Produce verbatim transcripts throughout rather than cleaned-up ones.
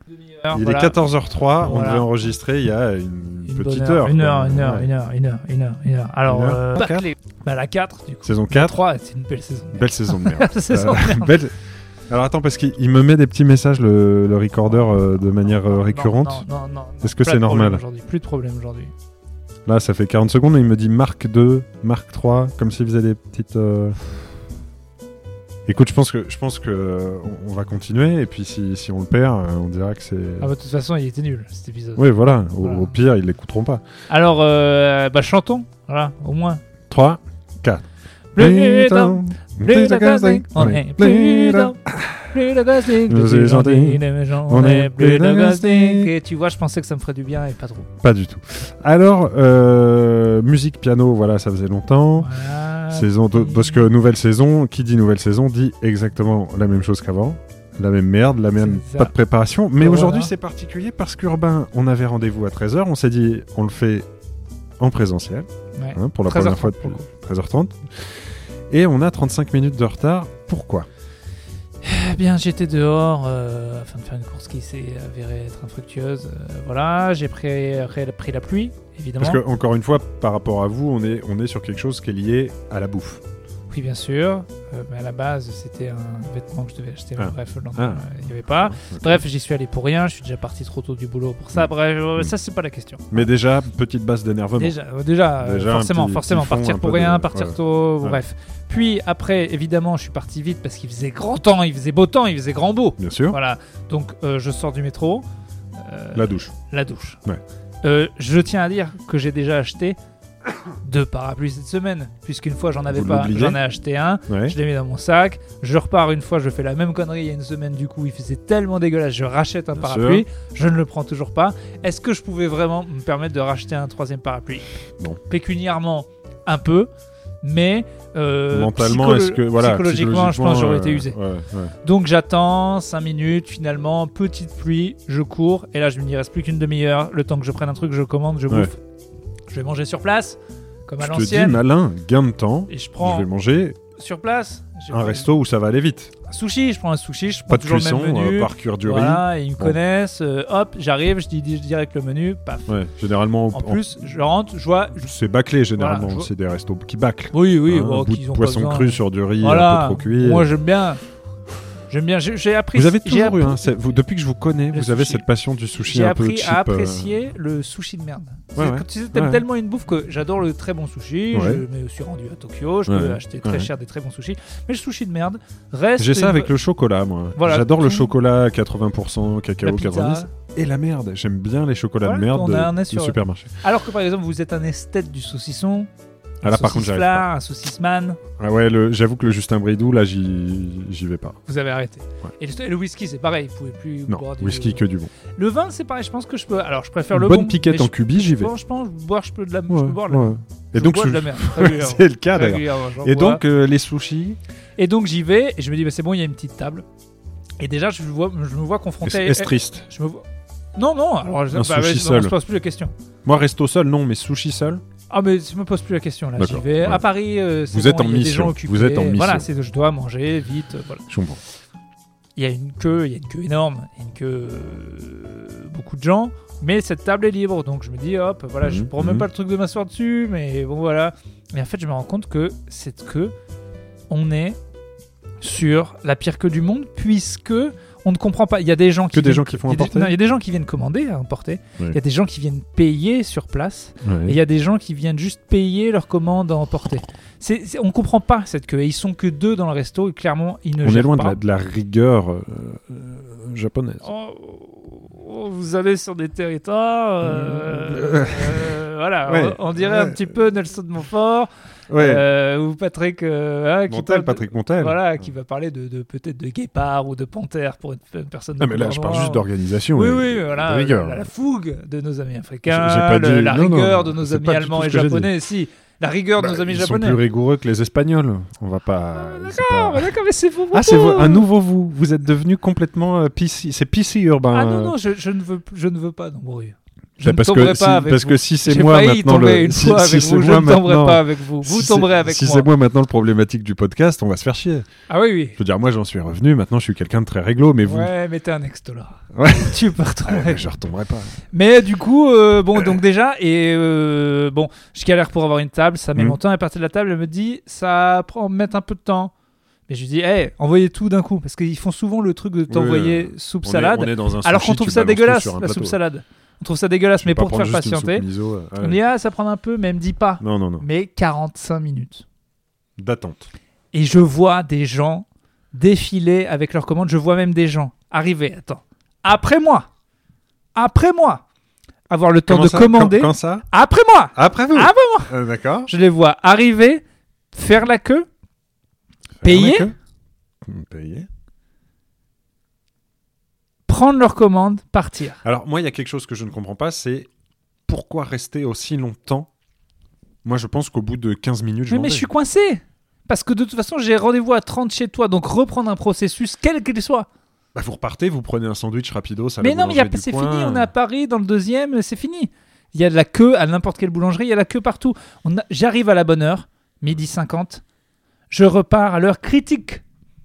Demi-heure, Il voilà. est quatorze heures trois, on Voilà. devait enregistrer il y a une, Une petite bonne heure. Une quoi. heure, une heure, Ouais. une heure, une heure, une heure, une heure. Alors, Une heure. euh, Quatre. bâclé. Bah, la quatre, du coup. Saison La quatre. trois, c'est une belle saison. Belle saison de merde. Saison de merde. belle... Alors attends, parce qu'il il me met des petits messages, le, le recorder, euh, de manière euh, Non, récurrente. Non, non, non. non. Est-ce que Pas c'est de problème normal aujourd'hui. Plus de problème aujourd'hui. Là, ça fait quarante secondes et il me dit Marc deux, Marc trois, comme s'il faisait des petites... euh, Écoute, je pense que je pense que euh, on, on va continuer et puis si, si on le perd, euh, on dira que c'est. Ah bah, de toute façon, il était nul cet épisode. Oui, voilà. Au, Voilà. au pire, ils l'écouteront pas. Alors, euh, bah chantons, voilà, au moins. trois, quatre. Plus d'hommes, plus de casting, on est plus d'hommes, plus de casting, Nous plus sommes gentil, gentils, les méchants, on on est est plus plus de de casting. casting. Et tu vois, je pensais que ça me ferait du bien et pas trop. Pas du tout. Alors, euh, musique, piano, voilà, ça faisait longtemps. Voilà. Saison deux, parce que nouvelle saison, qui dit nouvelle saison dit exactement la même chose qu'avant. La même merde, la même C'est ça. pas de préparation. Mais Voilà. aujourd'hui, c'est particulier parce qu'Urbain, on avait rendez-vous à treize heures. On s'est dit, on le fait en présentiel, Ouais. hein, pour la treize heures première fois trente depuis treize heures trente. Et on a trente-cinq minutes de retard. Pourquoi ? Eh bien, j'étais dehors euh, afin de faire une course qui s'est avérée être infructueuse. Euh, voilà, j'ai pris, pris, pris la pluie, évidemment. Parce que, encore une fois, par rapport à vous, on est, on est sur quelque chose qui est lié à la bouffe. Oui, bien sûr. Euh, mais à la base, c'était un vêtement que je devais acheter. Ah. Bref, le lendemain, Ah. il n'y avait pas. Ok. Bref, j'y suis allé pour rien. Je suis déjà parti trop tôt du boulot pour ça. Mm. Bref, euh, Mm. ça, c'est pas la question. Mais déjà, petite base d'énervement. Déjà, euh, déjà, euh, Déjà, un forcément, petit- forcément, petit fond, partir un pour peu rien, de- partir ouais. tôt, Ouais. bref. Puis après, évidemment, je suis parti vite parce qu'il faisait grand temps, il faisait beau temps, il faisait grand beau. Bien sûr. Voilà, donc euh, je sors du métro. euh, La douche. la douche. Ouais. Euh, je tiens à dire que j'ai déjà acheté deux parapluies cette semaine, puisqu'une fois j'en avais Vous pas, l'oubliez j'en ai acheté un, Ouais. je l'ai mis dans mon sac, je repars une fois, je fais la même connerie il y a une semaine, du coup il faisait tellement dégueulasse, je rachète un Bien parapluie, je ne le prends toujours pas. Est-ce que je pouvais vraiment me permettre de racheter un troisième parapluie ? Non. Pécuniairement, un peu, mais euh, Mentalement, psycholo- est-ce que voilà, psychologiquement, je pense que j'aurais été euh, usé. ouais, ouais. Donc j'attends cinq minutes, finalement, petite pluie, je cours, et là je me dis, il reste plus qu'une demi-heure, le temps que je prenne un truc, je commande, je Ouais. bouffe. Je vais manger sur place, comme à Je te dis, l'ancienne, malin, gain de temps. et je Je prends vais manger sur place je un fais resto où ça va aller vite. un sushi, je prends un sushi, je prends Pas de toujours cuisson, le même menu. euh, par cuire du riz. Voilà, et ils me Bon. connaissent, euh, hop, j'arrive, je dis je dis direct le menu, paf. Ouais, généralement, En plus, je rentre, je vois... je- c'est bâclé généralement. Voilà, je- C'est des restos qui bâclent. Oui, oui, Hein, bon, un bout qu'ils de ont pas poisson besoin. cru sur du riz Voilà, un peu trop cuit. moi j'aime bien. J'aime bien, j'ai, j'ai appris... Vous avez j'ai toujours eu, appris- hein, c'est- vous, depuis que je vous connais, Le vous avez sushi. cette passion du sushi J'ai un peu appris cheap. à euh, apprécier le sushi de merde. Ouais, C'est- ouais. Tu sais, t'aimes Ouais. tellement une bouffe que j'adore le très bon sushi. Ouais. Je me suis rendu à Tokyo, je Ouais. peux acheter très Ouais. cher des très bons sushis. Mais le sushi de merde reste. J'ai ça une- avec le chocolat, moi. Voilà, J'adore le tout- chocolat quatre-vingts pour cent, la cacao pizza. quatre-vingt-dix. Et la merde. J'aime bien les chocolats Voilà, de merde on de, a un du sur- supermarché. Alors que par exemple, vous êtes un esthète du saucisson. Ah là, par contre, j'arrive pas. un saucisse-man, Ah ouais, le- j'avoue que le Justin Bridou, là, j'y j'y vais pas. vous avez arrêté. Ouais. Et, le, et le whisky, c'est pareil, vous pouvez plus Non, boire du whisky que du bon. Le vin, c'est pareil, je pense que je peux. Alors, je préfère Une le bonne bon, piquette mais en je- cubi, j'y vais. Je pense, je pense boire, je peux de la, je Ouais, peux boire de la, ouais. Et je donc, bois je- de la merde. régulièrement. c'est le cas d'ailleurs. Régulièrement, j'en Et bois. donc, euh, les sushis, Et donc j'y vais et je me dis bah, c'est bon, il y a une petite table. Et déjà je, vois, je me vois confronté. est-ce triste Je me vois... Non non, alors je, Un bah, sushi ouais, seul. on se pose plus la question. Moi, resto seul, non, mais sushi seul. Ah mais je me pose plus la question là. J'y D'accord, vais ouais. à Paris. euh, c'est Vous êtes bon, en il y a des mission, gens occupés. vous êtes en mission. Voilà, c'est je dois manger vite. euh, Voilà. Je comprends. Il y a une queue, il y a une queue énorme, il y a une queue euh, beaucoup de gens. Mais cette table est libre, donc je me dis hop, voilà, je Mhm, prends même mhm. pas le truc de m'asseoir dessus, mais bon voilà. Et en fait, je me rends compte que cette queue, on est sur la pire queue du monde, puisque on ne comprend pas. Il y a des gens qui Que des viennent- gens qui font il y a des- emporter non, il y a des gens qui viennent commander à emporter. Oui. Il y a des gens qui viennent payer sur place. Ouais. Et il y a des gens qui viennent juste payer leur commande à emporter. C'est, c'est- on comprend pas cette queue. Et ils sont que deux dans le resto et clairement ils ne On est gèrent loin de pas. la, de la rigueur euh, euh, japonaise. Oh, oh, vous allez sur des territoires. euh, euh, voilà, Ouais. on, on dirait un Ouais. petit peu Nelson de Montfort. Ouais. euh, ou Patrick. euh, hein, qui Montel, parle de- Patrick Montel. Voilà, qui va parler de, de peut-être de guépard ou de panthère pour une, une personne. Non, mais là, je parle juste d'organisation. Oui, et- oui, et voilà, de rigueur. la, la fougue de nos amis africains, J'ai- j'ai pas le- dit- la non, non, rigueur de nos c'est amis pas du allemands tout et ce que j'ai dit. japonais, si. La rigueur de Bah, nos amis ils japonais. sont plus rigoureux que les Espagnols. On va pas. c'est D'accord, pas- mais d'accord, mais c'est vous. Ah, c'est vo- un nouveau vous. Vous êtes devenu complètement euh, P C. C'est P C urbain. Ah non, euh. non, je, je ne veux, je ne veux pas d'embrouille. Je ne parce tomberai que pas si, avec parce vous. que si c'est J'ai moi failli maintenant tomber le une si, fois si avec c'est vous, je moi ne tomberai maintenant- pas avec vous. Vous si tomberez c'est- avec si moi. c'est moi maintenant le problématique du podcast, on va se faire chier. Ah oui, oui. Je veux dire, moi j'en suis revenu, maintenant je suis quelqu'un de très réglo, mais vous, Ouais, mais t'es un extola. Ouais. Tu peux retomber. Ah, je retomberai pas. Mais du coup, euh, bon, donc déjà, et euh, bon, je galère pour avoir une table, ça met Mhm. longtemps. À partir de la table, elle me dit, ça prend mettre un peu de temps. Mais je lui dis, hey, envoyez tout d'un coup, parce qu'ils font souvent le truc de t'envoyer euh, soupe on est- salade, on est dans un alors sushi, qu'on trouve tu ça balances tout dégueulasse, sur un la plateau. soupe salade. On trouve ça dégueulasse, Je vais mais pas pour te faire prendre juste une soupe patienter, miso, euh, on ouais. dit, ah, ça prend un peu, mais elle me dit pas. Non, non, non. Mais quarante-cinq minutes. D'attente. Et je vois des gens défiler avec leurs commandes. Je vois même des gens arriver. Attends. Après moi. Après moi. Avoir le temps Comment de ça commander. Quand, quand ça Après moi. Après vous Après moi. Euh, D'accord. Je les vois arriver, faire la queue, payer, Faire la queue. Payer. prendre leur commande, partir. Alors, moi, il y a quelque chose que je ne comprends pas, c'est pourquoi rester aussi longtemps. Moi, je pense qu'au bout de quinze minutes, je Mais, m'en mais vais. je suis coincé. Parce que de toute façon, j'ai rendez-vous à trente chez toi. Donc reprendre un processus, quel qu'il soit. Bah, vous repartez, vous prenez un sandwich rapido, ça Mais non, mais y a- c'est fini. On est à Paris, dans le deuxième, c'est fini. Il y a de la queue à n'importe quelle boulangerie, il y a la queue partout. On a- J'arrive à la bonne heure, midi cinquante. Je repars à l'heure critique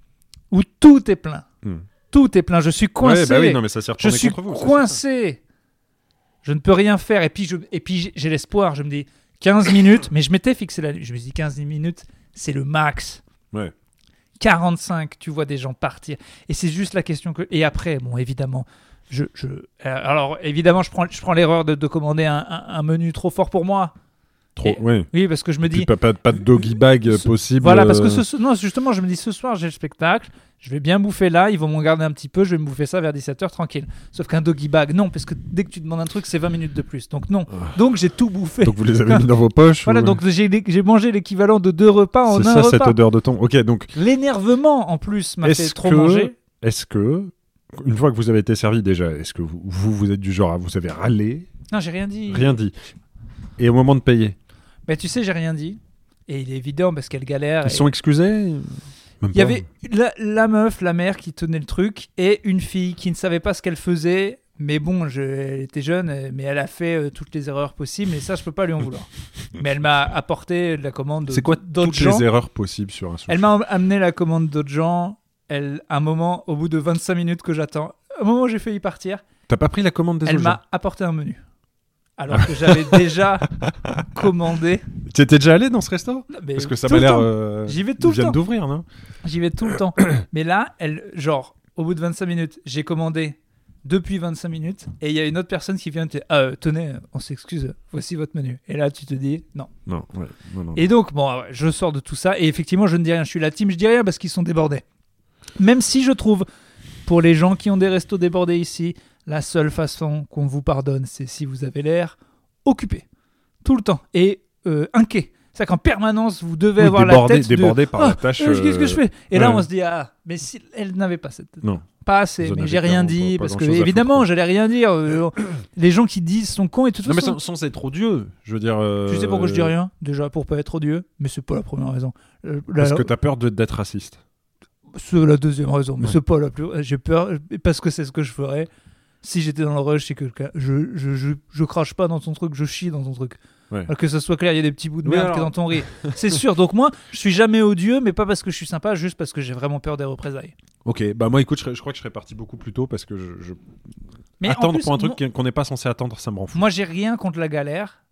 où tout est plein. Hmm. Tout est plein. Je suis coincé. Ouais, bah oui, non, mais ça s'est je retourné suis contre vous. c'est ça. coincé. Je ne peux rien faire. Et puis, je, et puis j'ai- j'ai l'espoir. Je me dis quinze minutes. Mais je m'étais fixé la. Je me dis quinze minutes, c'est le max. Ouais. quarante-cinq, tu vois des gens partir. Et c'est juste la question que... Et après, bon, évidemment, je... je... euh, alors, évidemment, je prends, je prends l'erreur de, de commander un, un- un menu trop fort pour moi. Trop, Et- ouais. Oui, parce que je me Puis dis... pas, pas, pas de doggy bag euh, Ce- possible. Voilà, parce que euh, ce, non, justement, je me dis, ce soir, j'ai le spectacle, je vais bien bouffer là, ils vont m'en garder un petit peu, je vais me bouffer ça vers dix-sept heures, tranquille. Sauf qu'un doggy bag, non, parce que dès que tu demandes un truc, c'est vingt minutes de plus. Donc non. Ah. Donc j'ai tout bouffé. Donc vous les avez mis dans vos poches. Voilà, ou- donc j'ai j'ai mangé l'équivalent de deux repas en C'est un ça, repas. cette odeur de thon. Ok, donc L'énervement, en plus, m'a Est-ce fait trop que- manger. est-ce que, une fois que vous avez été servi déjà, est-ce que vous, vous, vous êtes du genre à vous avez râlé, Non, j'ai rien dit. rien dit, et au moment de payer, Mais tu sais, j'ai rien dit. Et il est évident parce qu'elle galère. ils et- sont excusés Même Il y pas. avait la, la meuf, la mère qui tenait le truc et une fille qui ne savait pas ce qu'elle faisait. Mais bon, je, elle était jeune, euh, mais elle a fait euh, toutes les erreurs possibles. Et ça, je peux pas lui en vouloir. Mais elle m'a apporté la commande de- C'est quoi d'autres toutes gens. les erreurs possibles sur un sushi? Elle m'a amené la commande d'autres gens. Elle, un moment, au bout de vingt-cinq minutes que j'attends, au moment où j'ai failli partir, T'as pas pris la commande des elle autres m'a apporté un menu. Alors que j'avais déjà commandé. gens? Tu étais déjà allé dans ce resto? Mais Parce que ça tout m'a le l'air. temps. euh, J'y vais ils tout le viennent temps. d'ouvrir, non? J'y vais tout le temps. Mais là, elle, genre, au bout de vingt-cinq minutes, j'ai commandé depuis vingt-cinq minutes et il y a une autre personne qui vient te dire ah, euh, tenez, on s'excuse, voici votre menu. Et là, tu te dis non. Non, ouais, non, non. Et donc, bon, ouais, je sors de tout ça et effectivement, je ne dis rien. Je suis la team, je dis rien parce qu'ils sont débordés. Même si je trouve, pour les gens qui ont des restos débordés ici, la seule façon qu'on vous pardonne, c'est si vous avez l'air occupé tout le temps et euh, inquiet. C'est-à-dire qu'en permanence, vous devez Oui, avoir débordé, la tête de débordé par Ah, la tâche. euh, Qu'est-ce que je fais Et là, ouais. on se dit ah, mais si elle n'avait pas cette tête. Non. Pas assez, Vous en mais avez j'ai rien clairement dit pas- pas parce que grand-chose à évidemment, foutre. j'allais rien dire. Euh, les gens qui disent sont cons et de toute Non, mais façon. sans, sans être odieux, je veux dire. euh, Tu sais pourquoi je dis rien Déjà pour pas être odieux, mais c'est pas la première raison. Euh, la- Parce que t'as peur de- d'être raciste. C'est la deuxième raison, mais Ouais. c'est pas la plus. J'ai peur parce que c'est ce que je ferais si j'étais dans le rush. C'est que je, je, je, je crache pas dans ton truc, je chie dans ton truc. Ouais. Alors que ça soit clair, il y a des petits bouts de Oui, merde alors- qui dans ton riz. C'est sûr. Donc moi, je suis jamais odieux, mais pas parce que je suis sympa, juste parce que j'ai vraiment peur des représailles. Ok, bah moi écoute, je, serais- je crois que je serais parti beaucoup plus tôt parce que je, je- Mais en attendre plus, pour un truc moi, qu'on n'est pas censé attendre, ça me rend fou. moi, j'ai rien contre la galère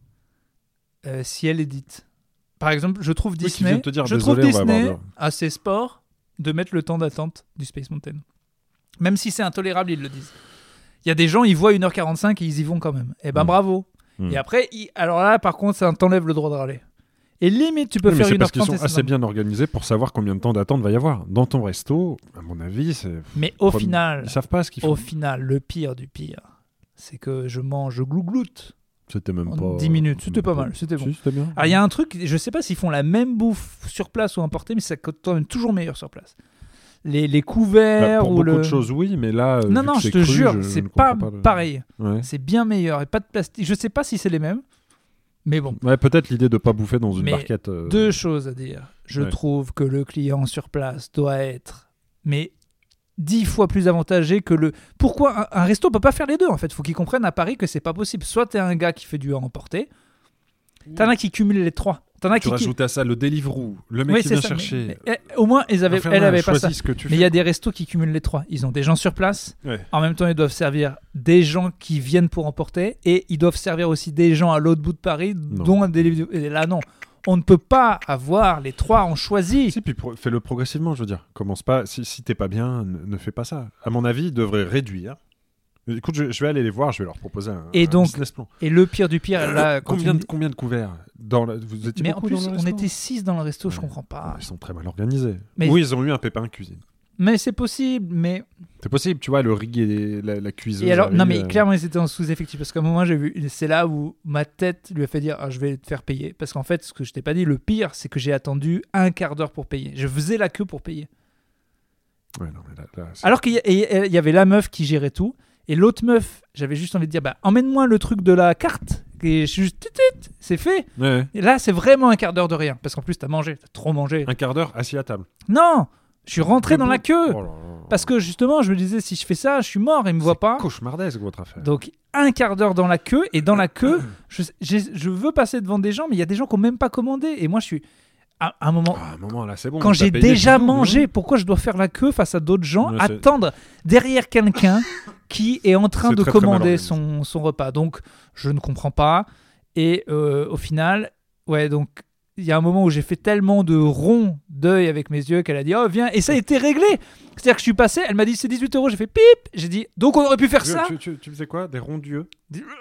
euh, si elle est dite. Par exemple, je trouve qui Disney, viennent te dire, je trouve désolé, on va Disney avoir assez sport de mettre le temps d'attente du Space Mountain. Même si c'est intolérable, ils le disent. Il y a des gens, ils voient une heure quarante-cinq et ils y vont quand même. Eh ben Mm. bravo. Mm. Et après, ils- alors là, par contre, ça t'enlève le droit de râler. Et limite, tu peux Oui, mais faire c'est une parce heure qu'ils trente. sont assez bien organisés pour savoir combien de temps d'attente va y avoir. Dans ton resto, à mon avis, c'est... Mais au Premier- final, ils savent pas ce qu'ils au font. final, le pire du pire, c'est que je mange, je glougloute C'était même en pas... dix minutes. C'était même pas mal, c'était bon. Si, c'était bien. Alors il y a un truc, je sais pas s'ils font la même bouffe sur place ou importée, mais ça coûte quand même toujours meilleur sur place. Les, les Bah, couverts pour ou beaucoup le... de choses, oui, mais là... euh, Non, vu non, que je c'est te cru, jure, je c'est ne pas, comprends le- pareil. Ouais. C'est bien meilleur et pas de plastique. Je sais pas si c'est les mêmes, mais bon. Ouais, peut-être l'idée de pas bouffer dans une Mais barquette. euh, Deux choses à dire. Je ouais. trouve que le client sur place doit être mais dix fois plus avantagé que le... Pourquoi un, un resto peut pas faire les deux, en fait? Faut qu'ils comprennent à Paris que c'est pas possible. Soit t'es un gars qui fait du à emporter, t'en as qui cumulent les trois. T'en as Tu qui... rajoutes à ça le Deliveroo, le mec Oui, qui c'est vient ça, chercher. mais- mais, eh, au moins, ils avaient... Enfin, elle ouais, avait pas ça. choisis ce que tu Mais il fais. y a des restos qui cumulent les trois. Ils ont des gens sur place. Ouais. En même temps, ils doivent servir des gens qui viennent pour emporter et ils doivent servir aussi des gens à l'autre bout de Paris, Non. dont un délivre. Et là, non. On ne peut pas avoir les trois, on choisit. Si, puis pro- fais-le progressivement, je veux dire. Commence pas, si, si t'es pas bien, ne, ne fais pas ça. À mon avis, ils devraient réduire. Écoute, je, je vais aller les voir, je vais leur proposer un, Et un donc, business plan. Et le pire du pire, là, quand Combien tu- de, combien de couverts dans la- Vous étiez Mais en beaucoup plus, dans le on resto était six dans le resto, je Ouais. comprends pas. Ils sont très mal organisés. Mais- Oui, ils ont eu un pépin de cuisine. Mais c'est possible, mais... C'est possible, tu vois, le riz et la, la cuiseuse. Et alors, arrive, non mais euh, clairement, ils étaient en sous-effectif, parce qu'à un moment, j'ai vu... C'est là où ma tête lui a fait dire, ah, je vais te faire payer. Parce qu'en fait, ce que je t'ai pas dit, le pire, c'est que j'ai attendu un quart d'heure pour payer. Je faisais la queue pour payer. Ouais, non, mais là, là, c'est- Alors qu'il y, a- et- et il y avait la meuf qui gérait tout, et l'autre meuf, j'avais juste envie de dire, bah, emmène-moi le truc de la carte, et je suis juste, tit, tit, c'est fait. Ouais. Et là, c'est vraiment un quart d'heure de rien, parce qu'en plus, t'as mangé, t'as trop mangé. Un quart d'heure assis à table. Non, je suis rentré dans Debout. la queue, Oh là là. parce que justement, je me disais, si je fais ça, je suis mort, ils me voient pas. Cauchemardesque, votre affaire. Donc, un quart d'heure dans la queue, et dans la queue, je, j'ai- je veux passer devant des gens, mais il y a des gens qui n'ont même pas commandé, et moi, je suis... À à un moment, Ah, à un moment, là, c'est bon. quand t'as j'ai payé, déjà c'est tout, mangé, non pourquoi je dois faire la queue face à d'autres gens, Ouais, c'est- attendre derrière quelqu'un qui est en train C'est de très, très mal commander organisé. son, son repas. Donc, je ne comprends pas. Et euh, au final, ouais, donc, il y a un moment où j'ai fait tellement de ronds d'œil avec mes yeux qu'elle a dit, oh, viens. Et ça a été réglé. C'est-à-dire que je suis passé, elle m'a dit, c'est dixhuit euros. J'ai fait pip. J'ai dit, donc on aurait pu faire Tu, ça. tu, tu, tu faisais quoi? Des ronds d'yeux?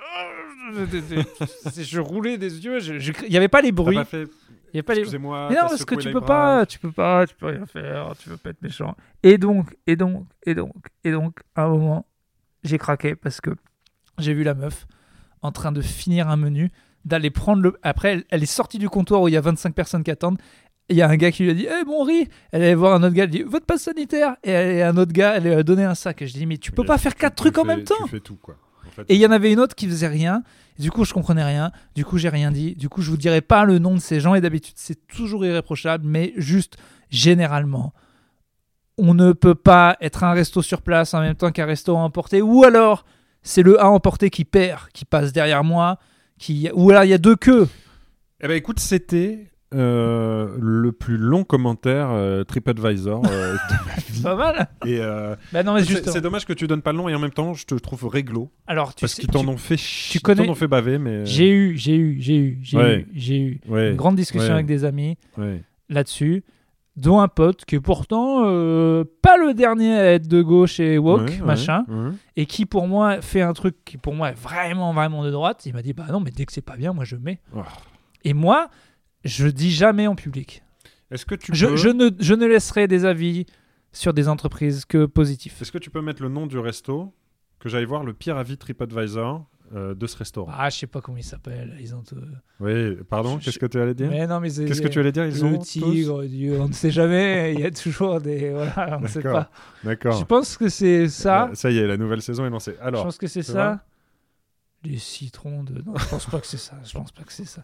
Je roulais des yeux. je- je- Il n'y avait pas les T'as bruits. pas fait... Il y avait pas les Excusez-moi. Mais non, t'as parce que secoué tu les peux bras. pas, tu peux pas, tu peux rien faire, tu veux pas être méchant. Et donc, et donc, et donc, et donc, à un moment, j'ai craqué parce que j'ai vu la meuf en train de finir un menu, d'aller prendre le. Après, elle, elle est sortie du comptoir où il y a vingt-cinq personnes qui attendent. Et il y a un gars qui lui a dit, eh mon riz. Elle allait voir un autre gars, elle dit, votre passe sanitaire. Et, elle- et un autre gars, elle lui a donné un sac. Et je dis, mais tu peux Ok, pas faire tu- quatre tu trucs en fais- même temps. Tu fais tout, quoi. En fait, Et il y en avait une autre qui faisait rien. Du coup, je comprenais rien. Du coup, j'ai rien dit. Du coup, je vous dirai pas le nom de ces gens. Et d'habitude, c'est toujours irréprochable. Mais juste, généralement, on ne peut pas être un resto sur place en même temps qu'un resto à emporter. Ou alors, c'est le à emporter qui perd, qui passe derrière moi. Qui... Ou alors, il y a deux queues. Eh ben écoute, c'était euh, le plus long commentaire euh, TripAdvisor euh, de ma vie. Pas mal. Et euh, Bah non, mais c'est justement. c'est dommage que tu donnes pas le nom et en même temps, je te trouve réglo Alors, tu parce sais, qu'ils t'en tu- ont fait chier, tu connais- ils t'en ont fait baver, mais J'ai eu, j'ai eu, j'ai eu, j'ai Ouais. eu, j'ai eu ouais, une grande discussion ouais. avec des amis ouais. là-dessus, dont un pote qui est pourtant euh, pas le dernier à être de gauche et woke, Ouais, machin, ouais, ouais. et qui pour moi fait un truc qui pour moi est vraiment, vraiment de droite. Il m'a dit, bah non, mais dès que c'est pas bien, moi je mets. Oh. Et moi, je dis jamais en public. Est-ce que tu Je, peux je, ne, je ne laisserai des avis sur des entreprises que positifs. Est-ce que tu peux mettre le nom du resto que j'aille voir le pire avis TripAdvisor euh, de ce restaurant? Ah, je sais pas comment ils s'appellent. Ils ont tout... Oui, pardon, Je- qu'est-ce que tu allais dire? Mais non, mais c'est- Qu'est-ce que tu allais dire? Ils ont le tous tigre, Dieu, on ne sait jamais. Il y a toujours des. Voilà, on ne sait D'accord. pas. D'accord. Je pense que c'est ça. Là, ça y est, la nouvelle saison est lancée. Je Alors, pense que c'est tu ça. vois Les citrons de. Non, je pense pas que c'est ça. Je pense pas que c'est ça.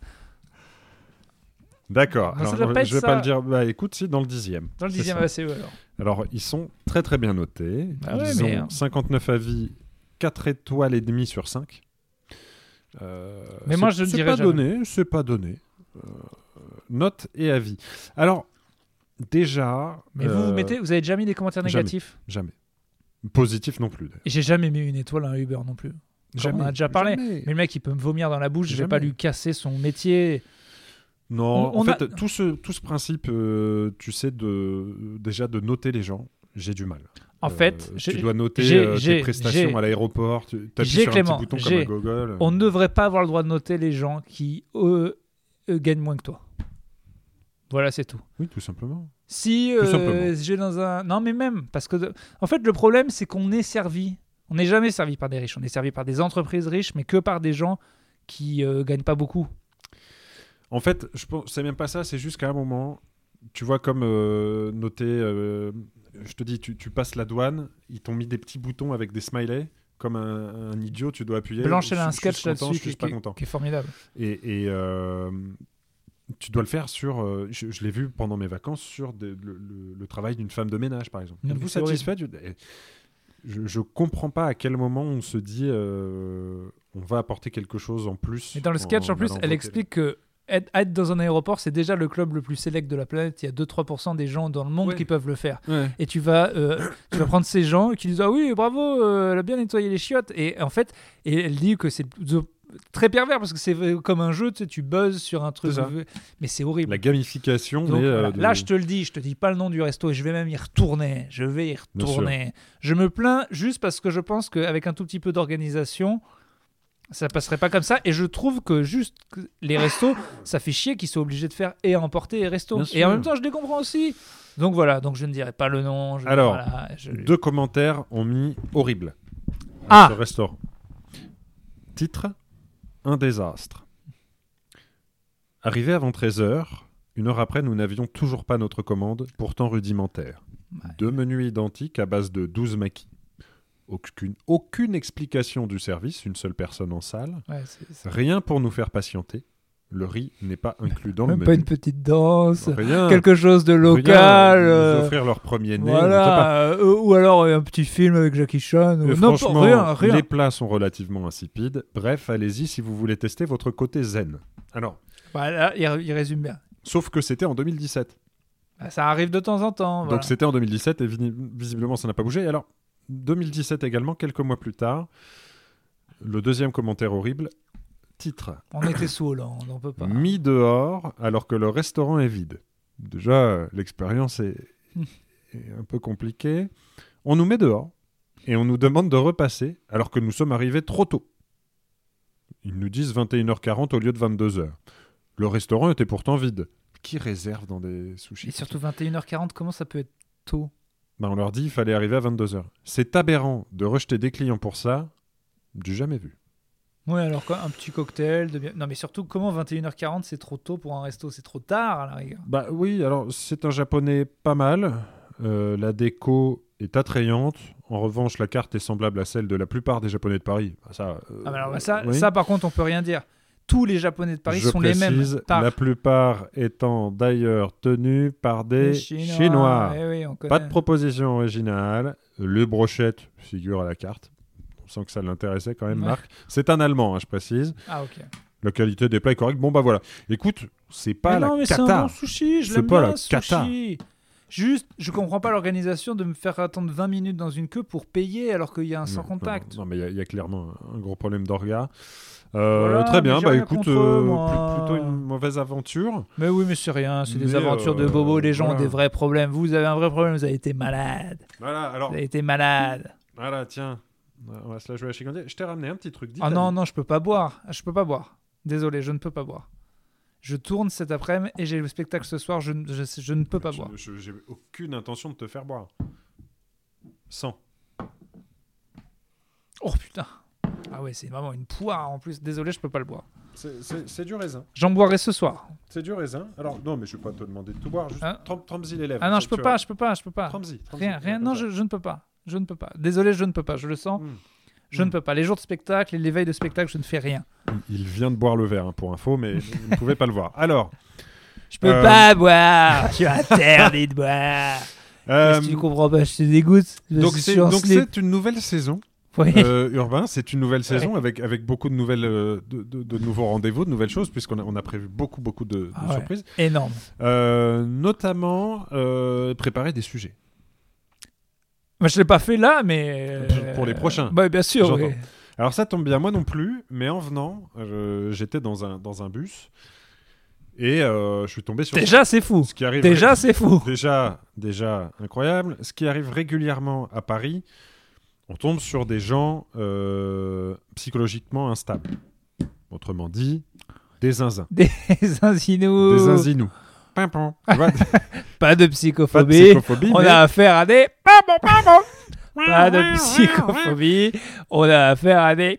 d'accord. Non, ça Alors, doit je- pas être je vais ça. pas le dire. Bah écoute, si, dans le dixième. Dans le C'est dixième, ça. bah, c'est eux alors. Alors, ils sont très très bien notés. Ah ouais, ils mais, ont hein. cinquante-neuf avis, quatre étoiles et demie sur cinq. Euh, Mais moi, c'est- je ne c'est dirais pas jamais. donné, c'est pas donné. Euh, note et avis. Alors, déjà. Mais vous, euh, vous mettez, vous avez déjà mis des commentaires jamais. négatifs? Jamais. Positif non plus. d'ailleurs. Et j'ai jamais mis une étoile à un Uber non plus. Comme on a déjà parlé. jamais. Mais le mec, il peut me vomir dans la bouche. Je vais Jamais. pas lui casser son métier. Non, On- en on a- fait, tout, ce, tout ce principe, euh, tu sais, de, déjà de noter les gens, j'ai du mal. En Euh, fait, tu j'ai- dois noter j'ai- euh, j'ai- tes prestations j'ai- à l'aéroport, tu appuies j'ai, sur Clément, un petit bouton j'ai- comme un gogol. on ne devrait pas avoir le droit de noter les gens qui, eux, eux, gagnent moins que toi. Voilà, c'est tout. Oui, tout simplement. Si Tout euh, simplement. j'ai dans un... Non, mais même, parce que... de- En fait, le problème, c'est qu'on est servi. On n'est jamais servi par des riches. On est servi par des entreprises riches, mais que par des gens qui euh, gagnent pas beaucoup. En fait, je pense, c'est même pas ça, c'est juste qu'à un moment, tu vois, comme euh, noter, euh, je te dis, tu, tu passes la douane, ils t'ont mis des petits boutons avec des smileys, comme un, un idiot, tu dois appuyer. Blanche, elle a un Je suis- je suis sketch content, là-dessus je suis qui, pas qui- content. qui est formidable. Et, et, euh, tu dois le faire sur. Euh, je, je l'ai vu pendant mes vacances sur de- le, le- le travail d'une femme de ménage, par exemple. Non, mais Êtes-vous c'est satisfait du- eh, Je, je comprends pas à quel moment on se dit euh, on va apporter quelque chose en plus. Et dans le sketch, en, plus, allant elle voter. explique que être, être dans un aéroport, c'est déjà le club le plus sélect de la planète. Il y a deux à trois pour cent des gens dans le monde Ouais. qui peuvent le faire. Ouais. Et tu vas, euh, tu vas prendre ces gens qui disent ah oui bravo, euh, elle a bien nettoyé les chiottes. Et en fait, et elle dit que c'est très pervers parce que c'est comme un jeu, tu sais, tu buzzes sur un truc, C'est ça. mais c'est horrible. La gamification. Donc, mais, euh, voilà. de- Là, je te le dis, je te dis pas le nom du resto et je vais même y retourner. Je vais y Bien retourner. Je me plains juste parce que je pense qu'avec un tout petit peu d'organisation, ça passerait pas comme ça. Et je trouve que juste que les restos, ça fait chier qu'ils soient obligés de faire et à emporter et resto. Bien Et en sûr. même temps, je les comprends aussi. Donc voilà, donc je ne dirai pas le nom. Je, Alors, voilà, je- Deux commentaires ont mis horrible. Ah. À ce restaurant. Titre: un désastre. Arrivé avant treize heures, une heure après, nous n'avions toujours pas notre commande, pourtant rudimentaire. Ouais. Deux menus identiques à base de douze maquis. Aucune, aucune explication du service, une seule personne en salle. Ouais, c'est- c'est- Rien pour nous faire patienter. Le riz n'est pas inclus dans Même le pas menu. une petite danse, Rien. quelque chose de Rien. local. Nous euh, offrir leur premier né. on ne sait pas. Voilà, euh, ou alors euh, un petit film avec Jackie Chan. Et Ou... Non, franchement, pas- rien, rien. les plats sont relativement insipides. Bref, allez-y si vous voulez tester votre côté zen. Alors, Voilà, il, il résume bien. sauf que c'était en deux mille dix-sept. Bah, ça arrive de temps en temps. Voilà. Donc c'était en deux mille dix-sept et vini- visiblement ça n'a pas bougé. Et alors, deux mille dix-sept également, quelques mois plus tard, le deuxième commentaire horrible, titre: On était sous Hollande, on peut pas. mis dehors alors que le restaurant est vide. Déjà, euh, l'expérience est, est un peu compliquée. On nous met dehors et on nous demande de repasser alors que nous sommes arrivés trop tôt. Ils nous disent vingt et une heures quarante au lieu de vingt-deux heures. Le restaurant était pourtant vide. Qui réserve dans des sushis? Et surtout vingt et une heures quarante, comment ça peut être tôt? Ben, on leur dit qu'il fallait arriver à vingt-deux heures. C'est aberrant de rejeter des clients pour ça. Du jamais vu. Ouais, alors quoi, un petit cocktail de bien... Non, mais surtout, comment vingt et une heures quarante, c'est trop tôt pour un resto? C'est trop tard, à la rigueur. Bah oui, alors c'est un japonais pas mal. Euh, la déco est attrayante. En revanche, la carte est semblable à celle de la plupart des japonais de Paris. Bah, ça, euh, Ah, mais alors, bah, ça, oui. ça, par contre, on peut rien dire. Tous les japonais de Paris Je sont les précise, mêmes. Par la plupart étant d'ailleurs tenus par des les Chinois. Chinois. Eh oui, on connaît. Pas de proposition originale. Les brochettes figurent à la carte. On sent que ça l'intéressait quand même, Ouais. Marc. C'est un Allemand, hein, je précise. Ah, ok. La qualité des plats est correcte. Bon, bah voilà. Écoute, c'est pas mais la non, mais c'est un cata. bon sushi, je C'est l'aime pas bien, la ce cata. sushi. Juste, je comprends pas l'organisation de me faire attendre vingt minutes dans une queue pour payer alors qu'il y a un sans Non, contact. Non, non, mais il y a- il y, a clairement un, un gros problème d'orga. Euh, Voilà, très bien, mais j'ai bah rien écoute, contre euh, eux, moi. pl- plutôt une mauvaise aventure. Mais oui, mais c'est rien, c'est des Mais, aventures de euh, bobos. Les gens voilà. ont des vrais problèmes. Vous avez un vrai problème, vous avez été malade. Voilà, alors, Vous avez été malade. voilà, tiens, on va se la jouer à chicandier. Je t'ai ramené un petit truc. Ah d'Italie. non, non, je peux pas boire. Je peux pas boire. Désolé, je ne peux pas boire. Je tourne cet après-midi et j'ai le spectacle ce soir, je, ne- je, je ne peux pas Je- boire. je- J'ai aucune intention de te faire boire. Sans. Oh putain. Ah ouais, c'est vraiment une poire en plus. Désolé, je peux pas le boire. C'est- C'est c'est du raisin. J'en boirai ce soir. C'est du raisin. Alors, non, mais je vais pas te demander de tout boire. Juste Hein trempe- trempe-y les lèvres. Ah non, Tu je peux vas- pas, je peux pas, je peux pas. Trempe-y. trempe-y. Rien, rien. Comme Non, ça. je, je ne peux pas. Je ne peux pas. Désolé, je ne peux pas. Je le sens. Mm. Je Mm. ne peux pas. Les jours de spectacle et les veilles de spectacle, je ne fais rien. Il vient de boire le verre, hein, pour info, mais vous ne pouvez pas le voir. Alors, Je peux Euh, pas boire. Je suis interdit de boire. euh, Si tu comprends pas, je te dégoûte. Je donc suis c'est en donc slip. c'est une nouvelle saison. Oui. Euh, Urbain, c'est une nouvelle saison avec, avec beaucoup de, nouvelles, euh, de, de- de nouveaux rendez-vous, de nouvelles choses, puisqu'on a, on a prévu beaucoup, beaucoup de, de Ah ouais. surprises. Énorme. Euh, notamment, euh, préparer des sujets. Moi, je l'ai pas fait là, mais euh, Pour les prochains. Bah, bien sûr. J'entends. oui. Alors ça tombe bien, moi non plus, mais en venant, euh, j'étais dans un, dans un bus et euh, je suis tombé sur Déjà, c'est fou. ce qui arrive. Déjà, c'est fou. déjà, déjà incroyable. Ce qui arrive régulièrement à Paris, on tombe sur des gens euh, psychologiquement instables. Autrement dit, des zinzins. Des zinzinous. Des zinzinous. Pimpon. Tu vois, Pas de pas de psychophobie. psychophobie, On mais a affaire à des. Pardon, pardon. Pas de psychophobie. On a affaire à des.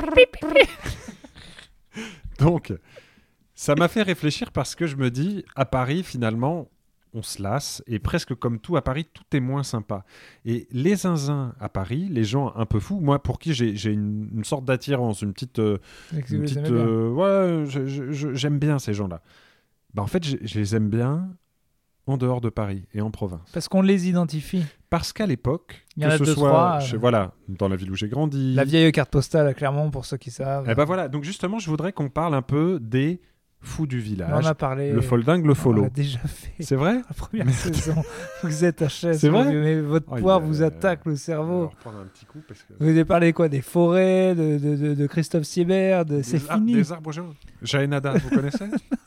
donc, ça m'a fait réfléchir parce que je me dis, à Paris, finalement, on se lasse et presque comme tout à Paris, tout est moins sympa. Et les zinzins à Paris, les gens un peu fous, moi pour qui j'ai j'ai une, une sorte d'attirance, une petite, euh, une petite, euh, ouais, je- je- je- j'aime bien ces gens-là. Bah, en fait, je, je les aime bien en dehors de Paris et en province. Parce qu'on les identifie. Parce qu'à l'époque, Il y en que a ce deux, soit trois, chez- euh. voilà, dans la ville où j'ai grandi. La vieille carte postale à Clermont, pour ceux qui savent. Eh ben voilà, donc justement, je voudrais qu'on parle un peu des fous du On en village. a parlé. Le folding, le On follow. l'a déjà fait. C'est vrai? La première saison. Vous êtes à chaise. C'est vrai? Mais votre Oh, il poire y a- vous attaque le On va cerveau. reprendre un petit coup parce que... Vous avez parlé quoi? Des forêts, de, de, de, de Christophe Siebert, de... c'est Des ar- fini. Des arbres géants. Jaénada, vous connaissez?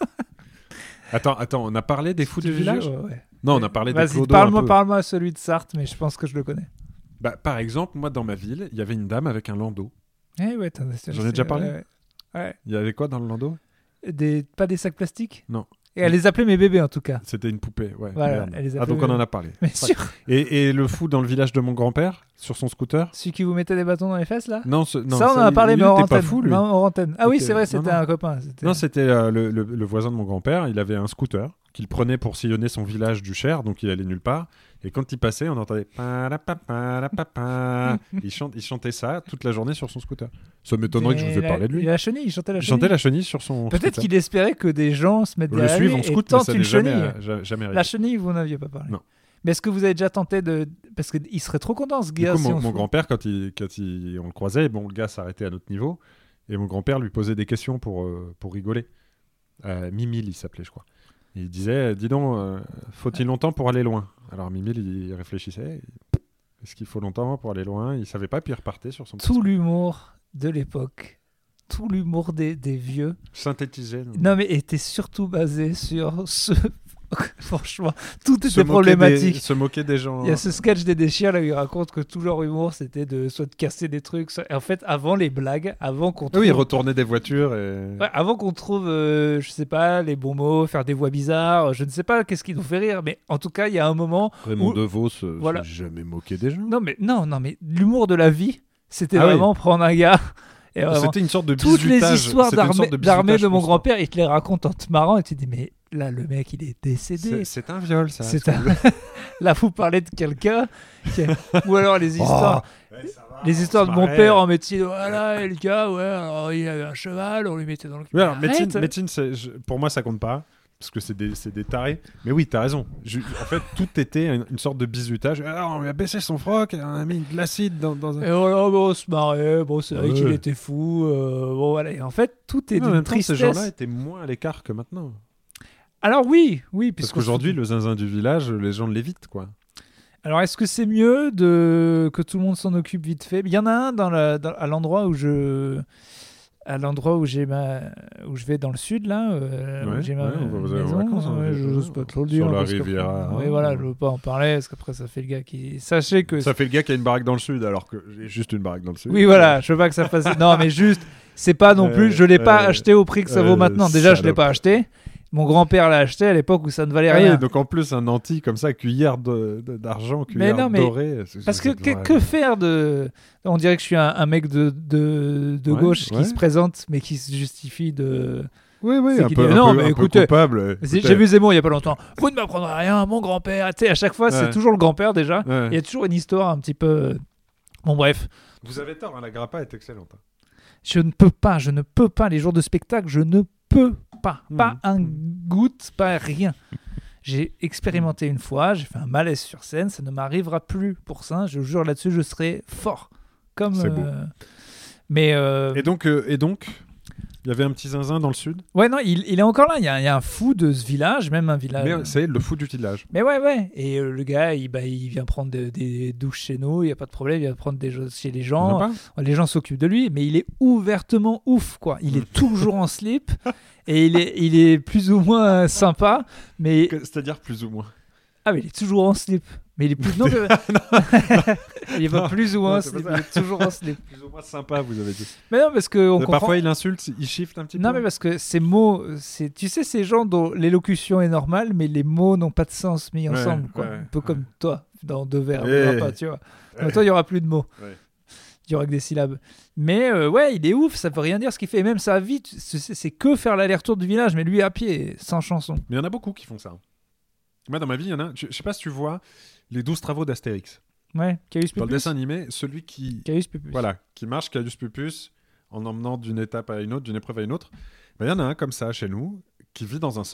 Attends, attends, on a parlé des fous Je du te village? jure, ouais. Non, on a parlé des Vas-y, clodos parle-moi, un peu. parle-moi celui de Sarthe, mais je pense que je le connais. Bah, par exemple, moi, dans ma ville, il y avait une dame avec un landau. Eh ouais, t'en as- J'en ai déjà parlé? ouais, ouais. Il y avait quoi dans le landau? Des... Pas des sacs plastiques? Non. Et elle les appelait mes bébés en tout cas. C'était une poupée, ouais. Voilà, merde. elle les Ah, appelait donc on mes- en a parlé. Mais Ouais. sûr. Et, et le fou dans le village de mon grand-père, sur son scooter? Celui qui vous mettait des bâtons dans les fesses là? Non, ce- non, ça, on en a il- parlé, il mais hors était antenne. pas fou, lui. Non, hors antenne. Ah oui, C'était- c'est vrai, non, c'était non. un copain. c'était- Non, c'était euh, le, le- le voisin de mon grand-père. Il avait un scooter qu'il prenait pour sillonner son village du Cher, donc il allait nulle part. Et quand il passait, on entendait pa-la-pa-pa-la-pa-pa. il, chante, il chantait ça toute la journée sur son scooter. Ça m'étonnerait que je vous ai Mais parlé de la- lui. La chenille, il chantait la Il chenille. chantait la chenille sur son Peut-être scooter. qu'il espérait que des gens se mettent Le derrière suivre lui en scout, et mais tentent ça une n'est jamais, chenille. euh, ja- jamais arrivé. La chenille, vous n'aviez pas parlé. Non. Mais est-ce que vous avez déjà tenté de... Parce qu'il serait trop content, ce Du gars. coup, si mon, on mon fout- grand-père, quand, il, quand il- on le croisait, bon, le gars s'arrêtait à notre niveau. Et mon grand-père lui posait des questions pour, euh, pour rigoler. Euh, Mimile, il s'appelait, je crois. Et il disait, dis donc, euh, faut-il longtemps pour aller loin? Alors Mimile, il réfléchissait. Est-ce qu'il faut longtemps pour aller loin? Il savait pas, puis il repartait sur son petit Tout l'humour de l'époque, tout l'humour des, des vieux, synthétisé. non non mais était surtout basé sur ce... Franchement, tout était Se moquer problématique. des- se moquer des gens. Il y a ce sketch des déchires là où il raconte que tout leur humour c'était de soit de casser des trucs, soit... et en fait avant les blagues, avant qu'on Ah trouve, oui, retourner des voitures et... Ouais, avant qu'on trouve, euh, je sais pas, les bons mots, faire des voix bizarres, je ne sais pas qu'est-ce qui nous fait rire, mais en tout cas il y a un moment, Raymond Ou- DeVos se Voilà. s'est jamais moqué des gens. non mais non non mais l'humour de la vie, c'était Ah oui. vraiment prendre un gars et vraiment C'était une sorte de toutes les bizutage. histoires C'était une d'armée sorte de d'armée bizutage de mon constant. grand-père, il te les raconte en te marrant et tu te dis mais là le mec il est décédé. C'est c'est un viol, ça. C'est un... Là, vous parlez de quelqu'un qui a- ou alors les histoires, les histoires de mon père en médecine. Voilà, et le gars, ouais, alors, il avait un cheval, on lui mettait dans le. Oui, alors, Arrête. médecine, médecine c'est- je- pour moi, ça compte pas. Parce que c'est des, c'est des tarés. Mais oui, t'as raison. Je- en fait, tout était une, une sorte de bizutage. Alors, on lui a baissé son froc, on a mis de l'acide dans, dans un. Et voilà, bon, on se marrait. Bon, c'est vrai Ouais. qu'il était fou. euh, bon, voilà. Et en fait, tout est Mais en d'une même temps, ces tristesse. gens-là étaient moins à l'écart que maintenant. Alors oui, oui, Parce puisque qu'aujourd'hui, le zinzin du village, les gens l'évitent, quoi. Alors, est-ce que c'est mieux de que tout le monde s'en occupe vite fait? Il y en a un dans la, dans- à l'endroit où je, à l'endroit où j'ai ma, où je vais dans le sud là, euh, où Ouais, j'ai ma ouais, on va- vous avez maison. vos vacances, hein, ouais, je- je n'ose pas trop le sur dire. la parce qu'après- Riviera, Oui, hein. voilà, je veux pas en parler parce qu'après ça fait le gars qui. Sachez que. Ça fait le gars qui a une baraque dans le sud, alors que j'ai juste une baraque dans le sud. Oui, voilà, je veux pas que ça fasse. Non, mais juste, c'est pas non plus. Je l'ai pas Euh, acheté au prix que ça vaut euh, maintenant. Déjà, je l'ai salope. pas acheté. Mon grand-père l'a acheté à l'époque où ça ne valait Ah rien. oui, donc en plus, un anti comme ça, cuillère de- de- d'argent, Mais cuillère non, mais- dorée. c'est- Parce que, c'est- que, ouais. que faire de. On dirait que je suis un, un mec de, de, de Ouais, gauche ouais. qui se présente mais qui se justifie de. Oui, oui, C'est un qu'il peu, dit, un non, peu- mais un peu écoutez, coupable. J'ai écoutez. j'ai vu Zemmour il y a pas longtemps. Vous ne m'apprendrez rien, mon grand-père. Tu sais, à chaque fois, c'est Ouais. toujours le grand-père déjà. Ouais. Il y a toujours une histoire un petit peu. Bon, bref. Vous avez tort, hein, la grappa est excellente. hein. Je ne peux pas, je ne peux pas. Les jours de spectacle, je ne peux pas. Mhm. Pas un goutte, pas rien. J'ai expérimenté une fois, j'ai fait un malaise sur scène, ça ne m'arrivera plus pour ça. Je jure là-dessus, je serai fort. Comme. C'est beau. euh, Mais. euh, Et donc, euh, et donc, il y avait un petit zinzin dans le sud. Ouais, non, il, il est encore là. Il y, a, il y a un fou de ce village, même un village. Mais c'est le fou du village. Mais ouais, ouais. Et euh, le gars, il, bah, il vient prendre de- des douches chez nous, il n'y a pas de problème, il vient prendre des choses chez les gens. Sympa. Les gens s'occupent de lui, mais il est ouvertement ouf, quoi. Il est toujours en slip et il est, il est plus ou moins sympa, mais. Que- C'est-à-dire plus ou moins. Ah, mais il est toujours en slip. Mais il est plus. Non, mais- il est pas Non, plus ou moins non, en c'est slip, pas ça. il est toujours en slip. Plus ou moins sympa, vous avez dit. Mais non, parce que on Mais comprend. Parfois, il insulte, il shift un petit Non, peu. mais parce que ces mots, c'est, tu sais, ces gens dont l'élocution est normale, mais les mots n'ont pas de sens mis Ouais, ensemble, quoi. ouais, Un peu ouais. comme toi, dans deux vers, Eh. il y aura pas, tu vois. Dans toi, il y aura plus de mots. Ouais. Il y aura que des syllabes. Mais euh, ouais, il est ouf, ça veut rien dire ce qu'il fait. Et même sa vie, tu- c'est, c'est que faire l'aller-retour du village, mais lui à pied, sans chanson. Mais il y en a beaucoup qui font ça. Moi, dans ma vie, il y en a. Je je sais pas si tu vois les douze travaux d'Astérix. Ouais, Caius Dans le Pupus. dessin animé, celui qui, Caius Pupus. voilà, qui marche, Caius Pupus, en emmenant d'une étape à une autre, d'une épreuve à une autre. Ben, il y en a un comme ça chez nous, qui vit dans un centre,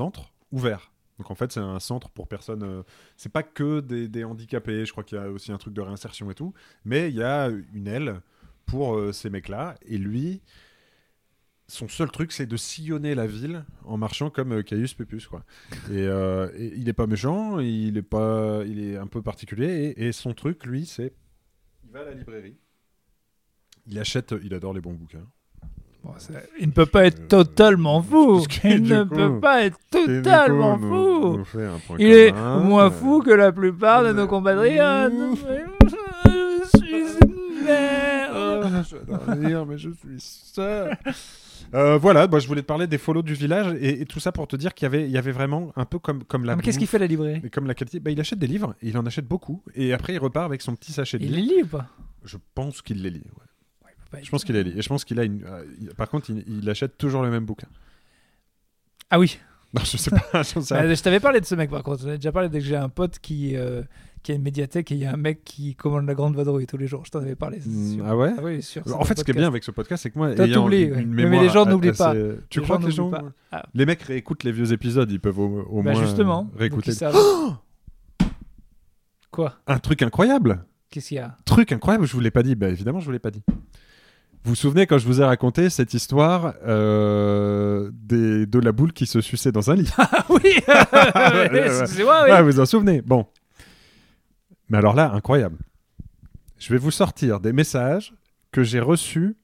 ouvert. Donc en fait, c'est un centre pour personnes. Euh, c'est pas que des, des handicapés. Je crois qu'il y a aussi un truc de réinsertion et tout. Mais il y a une aile pour euh, ces mecs-là. Et lui, son seul truc, c'est de sillonner la ville en marchant comme euh, Caius Pupus, quoi. Et, euh, et il est pas méchant. Il est pas. Il est un peu particulier. Et, et son truc, lui, c'est il va à la librairie. Il achète. Il adore les bons bouquins. Bon, il ne peut pas être totalement fou. Il ne coup, peut pas être totalement coup, fou. nous, nous fait un point il est commun. moins fou que la plupart de nos compatriotes. Je suis une merde. Je dois dire, mais je suis seul. Euh, voilà, bah, je voulais te parler des follow du village et, et tout ça pour te dire qu'il y avait, il y avait vraiment un peu comme, comme la. Ah, mais qu'est-ce qu'il fait la librairie? Et comme la qualité, bah, il achète des livres, et il en achète beaucoup, et après il repart avec son petit sachet de Il livres. les lit ou pas? Je pense qu'il les lit. Ouais. Ouais, je pense qu'il les lit. Et je pense qu'il a une. Euh, il... Par contre, il, il achète toujours le même bouquin. Ah oui. Non, je sais pas. Je, sais bah, je t'avais parlé de ce mec par contre. J'en ai déjà parlé dès que j'ai un pote qui. Euh... qui a une médiathèque et il y a un mec qui commande la grande vadrouille tous les jours. Je t'en avais parlé. Mmh, ah ouais, ah oui sûr. En fait, ce qui est bien avec ce podcast, c'est que moi, T'as ayant oublié, une, ouais. une mais, mémoire mais les gens a- n'oublient assez- pas. Tu Les crois gens que les gens... n'oublient pas. Ah. Les mecs réécoutent les vieux épisodes, ils peuvent au, au Bah moins justement. euh, réécouter. Donc, ils savent. Quoi? Un truc incroyable. Qu'est-ce qu'il y a? Truc incroyable, je vous l'ai pas dit. Bah évidemment, je vous l'ai pas dit. Vous vous souvenez quand je vous ai raconté cette histoire euh, des, de la boule qui se suçait dans un lit? Ah oui. Excusez-moi. Oui. Ouais, vous vous en souvenez. Bon. Mais alors là, incroyable. Je vais vous sortir des messages que j'ai reçus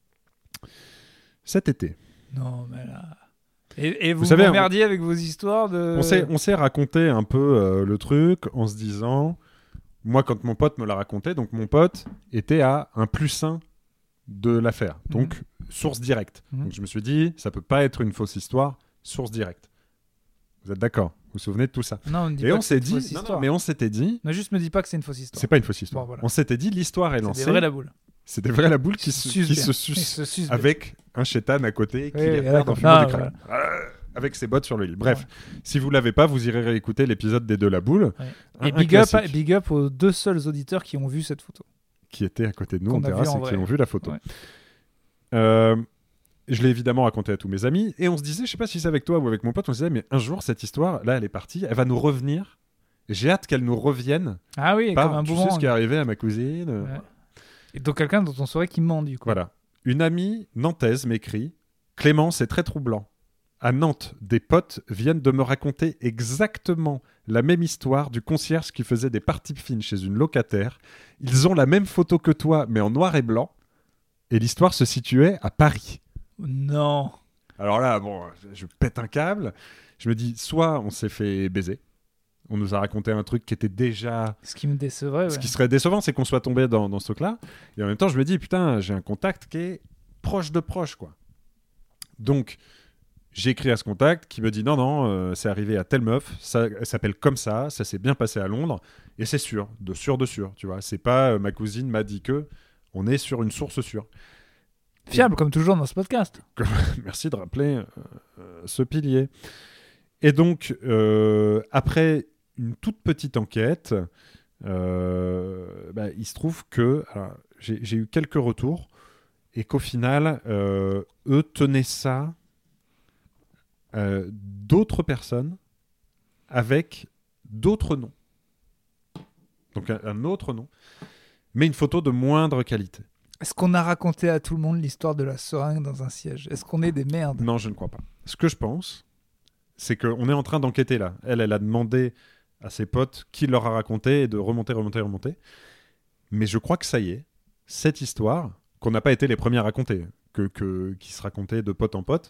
cet été. Non, mais là... Et, et vous, Vous savez, m'emmerdiez avec vos histoires de... On s'est, on s'est raconté un peu euh, le truc en se disant... Moi, quand mon pote me l'a raconté, donc mon pote était à un plus un de l'affaire. Donc, mmh. source directe. Mmh. Donc, je me suis dit, ça peut pas être une fausse histoire, source directe. Vous êtes d'accord? Vous vous souvenez de tout ça? Non, on ne dit Et pas on que c'est s'est une dit, fausse non, histoire. non, mais on s'était dit... Ne juste me dis pas que c'est une fausse histoire. C'est pas une fausse histoire. Bon, voilà. On s'était dit, l'histoire est C'est lancée. des vrais la boule. C'est des vrais la boule qui, se, Suce qui bien. se sucent Se suce avec un chétan à côté qui Oui, les oui, regarde en d'accord. fumant Non, du crack. voilà. Euh, avec ses bottes sur le lit. Bref, Ouais. si vous l'avez pas, vous irez réécouter l'épisode des deux la boule. Ouais. Un- Et un big up, classique big up aux deux seuls auditeurs qui ont vu cette photo. qui était à côté de nous Qu'on en a vu terrasse en et qui vrai. ont vu la photo. Ouais. Euh, je l'ai évidemment raconté à tous mes amis et on se disait, je sais pas si c'est avec toi ou avec mon pote, on se disait, mais un jour cette histoire, là, elle est partie, elle va nous revenir. J'ai hâte qu'elle nous revienne. Ah oui, Par, comme un tu sais boomerang. ce qui est arrivé à ma cousine. Ouais. Et donc quelqu'un dont on saurait qu'il ment du coup. Voilà. Une amie nantaise m'écrit « Clément, c'est très troublant. À Nantes, des potes viennent de me raconter exactement la même histoire du concierge qui faisait des parties fines chez une locataire. Ils ont la même photo que toi, mais en noir et blanc. Et l'histoire se situait à Paris. » Non. Alors là, bon, je pète un câble. Je me dis, soit on s'est fait baiser. On nous a raconté un truc qui était déjà... Ce qui me décevrait, ouais. Ce qui serait décevant, c'est qu'on soit tombé dans, dans ce truc-là. Et en même temps, je me dis, putain, j'ai un contact qui est proche de proche, quoi. Donc, j'ai écrit à ce contact qui me dit, non, non, euh, c'est arrivé à telle meuf, ça, elle s'appelle comme ça, ça s'est bien passé à Londres, et c'est sûr, de sûr, de sûr, tu vois. C'est pas euh, ma cousine m'a dit que, on est sur une source sûre. Fiable, comme toujours dans ce podcast. Merci de rappeler euh, euh, ce pilier. Et donc, euh, après une toute petite enquête, euh, bah, il se trouve que alors, j'ai, j'ai eu quelques retours et qu'au final, euh, eux tenaient ça euh, d'autres personnes avec d'autres noms. Donc un, un autre nom, mais une photo de moindre qualité. Est-ce qu'on a raconté à tout le monde l'histoire de la seringue dans un siège? Est-ce qu'on est des merdes? Non, je ne crois pas. Ce que je pense, c'est qu'on est en train d'enquêter là. Elle, elle a demandé à ses potes qui leur a raconté et de remonter, remonter, remonter. Mais je crois que ça y est, cette histoire, qu'on n'a pas été les premiers à raconter, que, que, qui se racontait de pote en pote,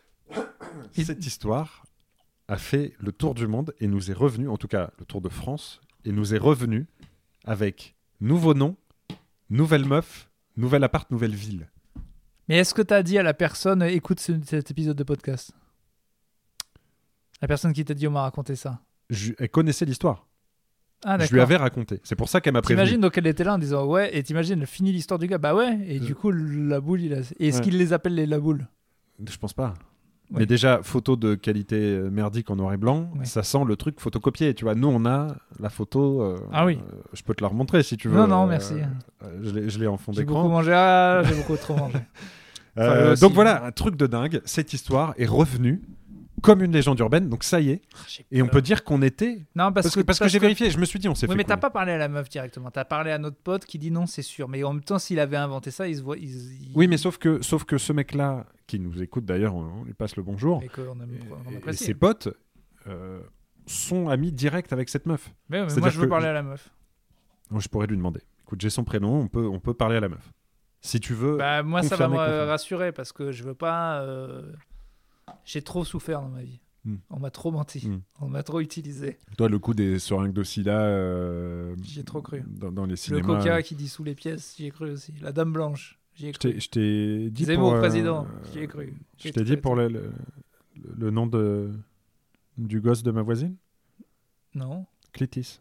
cette histoire a fait le tour du monde et nous est revenu, en tout cas le tour de France, et nous est revenu avec nouveau nom, nouvelle meuf, nouvel appart, nouvelle ville. Mais est-ce que tu as dit à la personne, écoute ce, cet épisode de podcast? La personne qui t'a dit, on m'a raconté ça. Je, elle connaissait l'histoire. Ah, d'accord. Je lui avais raconté. C'est pour ça qu'elle m'a prévenu. T'imagines donc elle était là en disant ouais, et t'imagines elle finit l'histoire du gars, bah ouais, et Je... du coup la boule, il a... et est-ce Ouais. qu'il les appelle les la boule? Je pense pas. Ouais. Mais déjà, photo de qualité merdique en noir et blanc, Ouais. ça sent le truc photocopié. Tu vois, nous, on a la photo. Euh, Ah oui. euh, je peux te la remontrer si tu veux. Non, non, Euh, merci. euh, je, l'ai, je l'ai en fond J'ai d'écran. beaucoup mangé, ah, j'ai beaucoup trop mangé. Euh, Enfin, eux aussi. donc voilà, un truc de dingue. Cette histoire est revenue comme une légende urbaine, donc ça y est. J'ai Et on peur. peut dire qu'on était. Non, parce, Parce que, que, parce que j'ai vérifié, je me suis dit, on s'est Oui, fait. mais t'as couler. pas parlé à la meuf directement. T'as parlé à notre pote qui dit non, c'est sûr. Mais en même temps, s'il avait inventé ça, il se voit. il- il- Oui, mais sauf que, sauf que ce mec-là, qui nous écoute d'ailleurs, on, on lui passe le bonjour, Et qu'on aime- on et, et apprécie. ses potes euh, sont amis directs avec cette meuf. Mais, mais moi, C'est-à-dire je veux que- parler à la meuf. Donc, je pourrais lui demander. Écoute, j'ai son prénom, on peut, on peut parler à la meuf. Si tu veux. Bah, moi, ça va me confirmer, confirmer. rassurer parce que je veux pas. euh, J'ai trop souffert dans ma vie. Hmm. On m'a trop menti. Hmm. On m'a trop utilisé. Toi, le coup des seringues de sida euh, J'y ai trop cru. dans, dans les Le cinémas. coca euh, qui dissout les pièces, j'y ai cru aussi. La dame blanche, j'y ai Je cru. t'ai- je t'ai dit Zemmour, pour. euh, président, j'y ai cru. Je J'ai t'ai tout dit fait, pour tout. le, le, le nom de, du gosse de ma voisine Non, Clitis.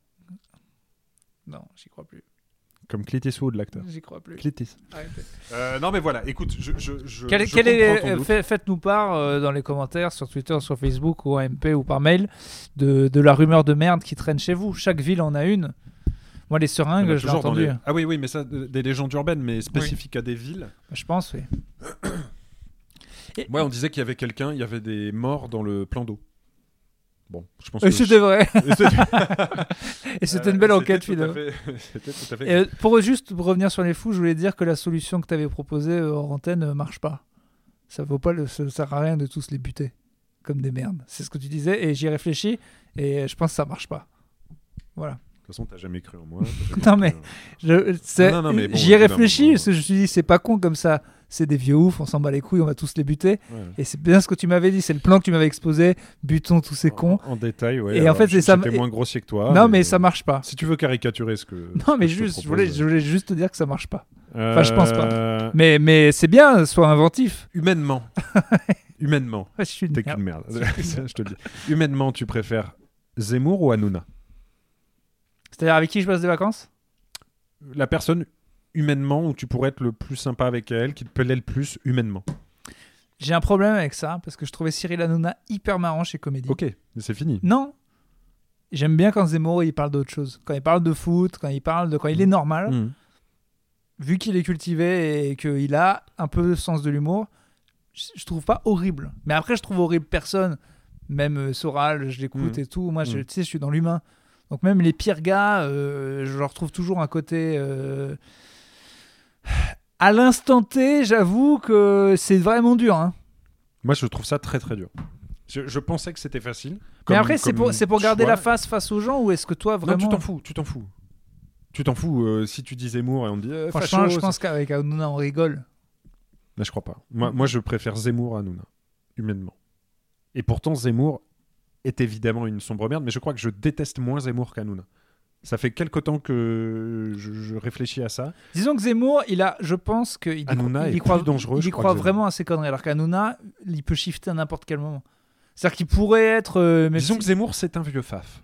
non, j'y crois plus. Comme Clint Eastwood, l'acteur. J'y crois plus. Clitis. Arrêtez. Euh, non, mais voilà, écoute, je. je, je Quel, je quel est, comprends ton euh, doute. fait- faites-nous part euh, dans les commentaires sur Twitter, sur Facebook ou en M P ou par mail de, de la rumeur de merde qui traîne chez vous. Chaque ville en a une. Moi, les Il y seringues, en a je l'ai toujours dans entendu. les- Ah oui, oui, mais ça, de- des légendes urbaines, mais spécifiques à des villes. Je pense, oui. Et, Ouais, on disait qu'il y avait quelqu'un, il y avait des morts dans le plan d'eau. Bon, je pense et que. c'était vrai. Et c'était- Et c'était une belle Euh, enquête, c'était tout à finalement. fait- C'était tout à fait. Et, euh, pour juste revenir sur les fous, je voulais dire que la solution que tu avais proposée euh, hors antenne ne marche pas. Ça vaut pas le, ça sert à rien de tous les buter comme des merdes. C'est ce que tu disais et j'y réfléchis et je pense que ça marche pas. Voilà. De toute façon, t'as jamais cru en moi. t'as jamais Non, cru mais- en- Je, c'est- Non, non, non, mais bon, j'y ai au bout d'un réfléchi moment, parce que je me suis dit c'est pas con comme ça. C'est des vieux oufs, on s'en bat les couilles, on va tous les buter. Ouais. Et c'est bien ce que tu m'avais dit, c'est le plan que tu m'avais exposé. Butons tous ces cons. En, en détail, ouais. Et en alors, fait, c'est ça- J'étais moins grossier que toi. non, mais ça marche pas. Si tu veux caricaturer ce que. Non, ce mais que je te juste, je voulais, propose. je voulais juste te dire que ça marche pas. Enfin, je pense pas. Mais, mais c'est bien, sois inventif. Humainement. Humainement. Ouais, je suis une T'es merde. qu'une merde. Ça, je te le dis. Humainement, tu préfères Zemmour ou Hanouna? C'est-à-dire avec qui je passe des vacances? La personne humainement où tu pourrais être le plus sympa avec elle, qui te plaît le plus humainement. J'ai un problème avec ça parce que je trouvais Cyril Hanouna hyper marrant chez Comédie. Ok, mais c'est fini. Non, j'aime bien quand Zemmour il parle d'autre chose. Quand il parle de foot, quand il parle de quand il est normal, Mmh. vu qu'il est cultivé et qu'il a un peu de sens de l'humour, je, je trouve pas horrible. Mais après, je trouve horrible personne. Même euh, Soral, je l'écoute Mhm. et tout. Moi, je, Mhm. tu sais, je suis dans l'humain. Donc même les pires gars, euh, je leur trouve toujours un côté. euh, À l'instant T, j'avoue que c'est vraiment dur. Hein. Moi, je trouve ça très très dur. Je, je pensais que c'était facile. Mais comme- après, c'est comme pour, c'est pour garder choix. la face face aux gens ou est-ce que toi Non, vraiment. tu t'en fous, tu t'en fous. Tu t'en fous. euh, si tu dis Zemmour et on te dit euh, Franchement, facho, je ça- pense qu'avec Hanouna, on rigole. Mais je crois pas. Moi, moi, je préfère Zemmour à Hanouna, humainement. Et pourtant, Zemmour est évidemment une sombre merde, mais je crois que je déteste moins Zemmour qu'Hanouna. Ça fait quelque temps que je, je réfléchis à ça. Disons que Zemmour, il a, je pense qu'il y, Hanouna il y est croit, plus dangereux, il je y crois, croit que vraiment à ses conneries. Alors qu'Hanouna, il peut shifter à n'importe quel moment. C'est-à-dire qu'il pourrait être. euh, même Disons si- que Zemmour, c'est un vieux faf.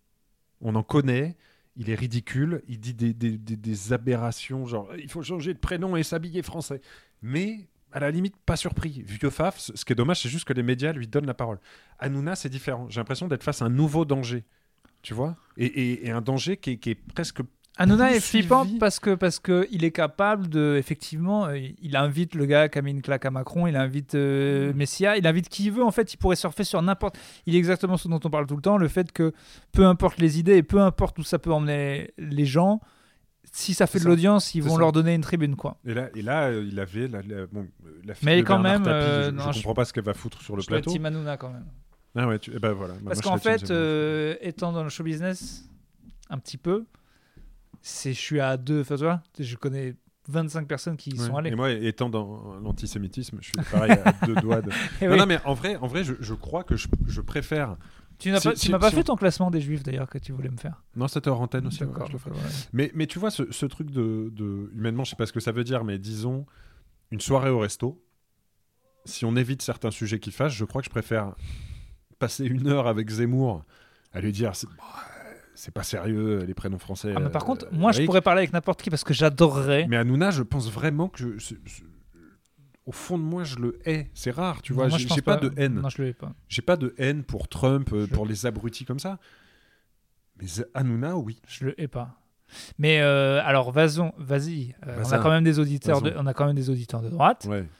On en connaît, il est ridicule, il dit des, des, des, des aberrations, genre il faut changer de prénom et s'habiller français. Mais à la limite, pas surpris. Vieux faf, ce ce qui est dommage, c'est juste que les médias lui donnent la parole. Hanouna, c'est différent. J'ai l'impression d'être face à un nouveau danger. Tu vois et, et, et un danger qui est, qui est presque. Hanouna plus est flippant suivi. parce que parce que il est capable de effectivement euh, il invite le gars qui a mis une claque à Macron, il invite euh, Messia, il invite qui il veut en fait, il pourrait surfer sur n'importe. Il est exactement ce dont on parle tout le temps, le fait que peu importe les idées et peu importe où ça peut emmener les gens, si ça fait C'est de ça. l'audience, ils C'est vont ça. leur donner une tribune quoi. Et là, et là euh, il avait la, la, bon, euh, la fille Mais de quand Bernard même, Tapie, euh, je, non, je je- comprends pas ce qu'elle va foutre sur le Je dois être plateau. team Hanouna quand même. Ah ouais, tu, eh ben voilà. Bah, Parce moi, qu'en je serais fait, team Zemmour. euh, étant dans le show business, un petit peu, c'est, je suis à deux, enfin, tu vois, je connais vingt-cinq personnes qui y Ouais. sont allées. Et moi, étant dans l'antisémitisme, je suis pareil à deux doigts de. Et non, oui. non, mais en vrai, en vrai je, je crois que je, je préfère. Tu n'as si- pas, tu si- m'as pas si fait on- ton classement des juifs d'ailleurs que tu voulais me faire. Non, c'était hors antenne aussi. ouais, D'accord. je le ferai. ouais. Mais, mais tu vois, ce, ce truc de, de. Humainement, je sais pas ce que ça veut dire, mais disons, une soirée au resto, si on évite certains sujets qui fâchent, je crois que je préfère passer une heure avec Zemmour à lui dire c'est, bah, c'est pas sérieux, les prénoms français. Ah, mais par euh, contre, moi je Eric. pourrais parler avec n'importe qui parce que j'adorerais. Mais Hanouna, je pense vraiment que. je- c'est- c'est- au fond de moi, je le hais. C'est rare, tu vois. Moi, J'ai je pense j'ai pas de haine. Non, je le hais pas. J'ai pas de haine pour Trump, euh, Je- pour les abrutis comme ça. Mais Z- Hanouna, oui. Je le hais pas. Mais euh, alors, vas-y, vas-y. Euh, on Vas-y. a quand même des auditeurs, de, Vas-y. on a quand même des auditeurs de droite. Ouais.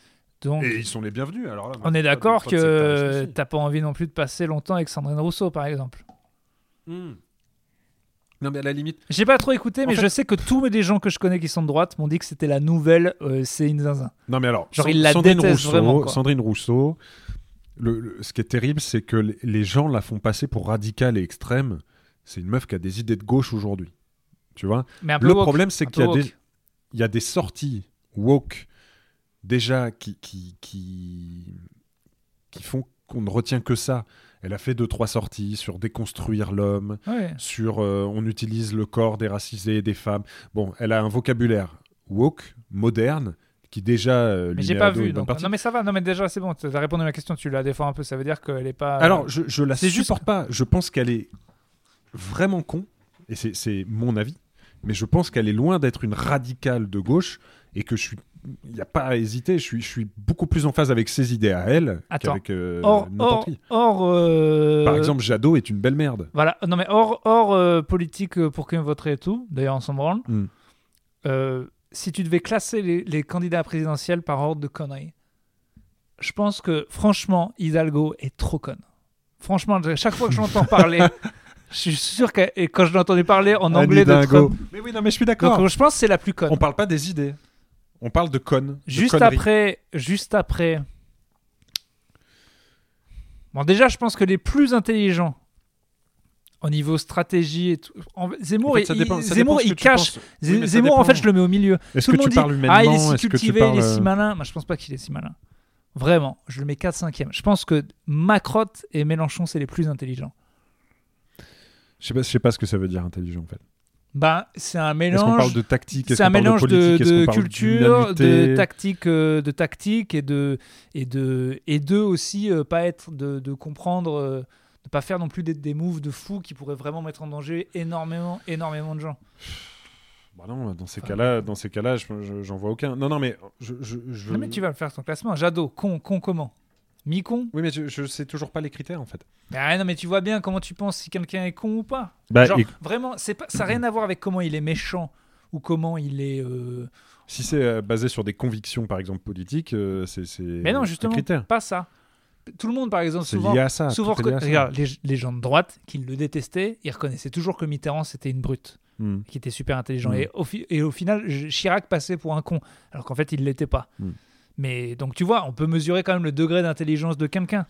Donc, Et ils sont les bienvenus. Alors là, on est pas de- d'accord pas de sectarisme que ici. t'as pas envie non plus de passer longtemps avec Sandrine Rousseau, par exemple. Hmm. Non, mais à la limite. J'ai pas trop écouté, En mais fait- je sais que tous les gens que je connais qui sont de droite m'ont dit que c'était la nouvelle euh, Céline Zinzin. Non, mais alors, Genre, Sand- ils la Sandrine détestent Rousseau, vraiment, quoi. Sandrine Rousseau, le, le- ce qui est terrible, c'est que les- les gens la font passer pour radicale et extrême. C'est une meuf qui a des idées de gauche aujourd'hui. Tu vois? Mais un peu Le woke, problème, c'est un qu'il y peu a, des, woke. il y a des sorties woke déjà qui, qui, qui, qui font qu'on ne retient que ça. Elle a fait deux, trois sorties sur déconstruire l'homme, Ouais. sur euh, on utilise le corps des racisés, des femmes. Bon, elle a un vocabulaire woke, moderne, qui déjà euh, Mais lui j'ai met pas à dos vu. une bonne Donc... partie. Non, mais ça va. Non, mais déjà, c'est bon. Tu as répondu à ma question. Tu la défends un peu. Ça veut dire qu'elle est pas. Alors, je, je la c'est juste- supporte pas. Je pense qu'elle est vraiment con, et c'est, c'est mon avis, mais je pense qu'elle est loin d'être une radicale de gauche, et que je suis... Il n'y a pas à hésiter, je suis, je suis beaucoup plus en phase avec ses idées à elle Attends. qu'avec euh, Or, n'importe or, qui. or euh, Par exemple, Jadot est une belle merde. Voilà. Non, mais hors, hors euh, politique euh, pour qui on voterait et tout. D'ailleurs, on s'en branle. Mm. Euh, si tu devais classer les, les candidats présidentiels par ordre de conneries, je pense que franchement, Hidalgo est trop conne. Franchement, chaque fois que je l'entends parler, je suis sûr que et quand je l'ai entendu parler en Anne anglais de Hidalgo. Trump, Mais oui, non, mais je suis d'accord. donc je pense que c'est la plus conne. On parle pas des idées. On parle de connes. de Juste conneries. après, juste après. Bon, déjà, je pense que les plus intelligents au niveau stratégie et tout. En... Zemmour, En fait, ça il, dépend- il- ça Zemmour, dépend ce il que tu cache. penses. Zé- Oui, mais ça Zemmour, en dépend. fait, je le mets au milieu. Est-ce Tout que le monde tu dit parles humainement? ah, il est si Est-ce que tu cultivé, parles, il est si euh, malin. Moi, je pense pas qu'il est si malin. Vraiment, je le mets quatre cinquième. Je pense que Macron et Mélenchon, c'est les plus intelligents. Je sais pas, je sais pas ce que ça veut dire intelligent en fait. Ben, c'est un Est-ce qu'on parle mélange. de tactique? Est-ce C'est un qu'on parle mélange de, politique? Est-ce de qu'on parle culture, d'humanité? de tactique, euh, de tactique et de et de et de aussi euh, pas être de, de comprendre, euh, de pas faire non plus des, des moves de fou qui pourraient vraiment mettre en danger énormément, énormément de gens. Bah non, dans ces Enfin, cas-là, dans ces cas-là, je- je- j'en vois aucun. Non, non, mais je, je, je- Non mais tu vas le faire ton classement. Jadot, con, con comment? Mi-con? Oui, mais je, je sais toujours pas les critères en fait. Ah non mais tu vois bien comment tu penses si quelqu'un est con ou pas. Bah, Genre et- vraiment, c'est pas, ça n'a rien à voir avec comment il est méchant ou comment il est. euh, Si c'est euh, basé sur des convictions, par exemple politiques, euh, c'est c'est Mais non un justement, critère. pas ça. Tout le monde par exemple C'est souvent. lié à ça. Souvent, tout est lié à ça. regarde, les, les gens de droite qui le détestaient, ils reconnaissaient toujours que Mitterrand c'était une brute, Hmm. qui était super intelligent. Mm. Et, au fi- et au final, je- Chirac passait pour un con, alors qu'en fait il ne l'était pas. Mm. Mais donc tu vois, on peut mesurer quand même le degré d'intelligence de quelqu'un.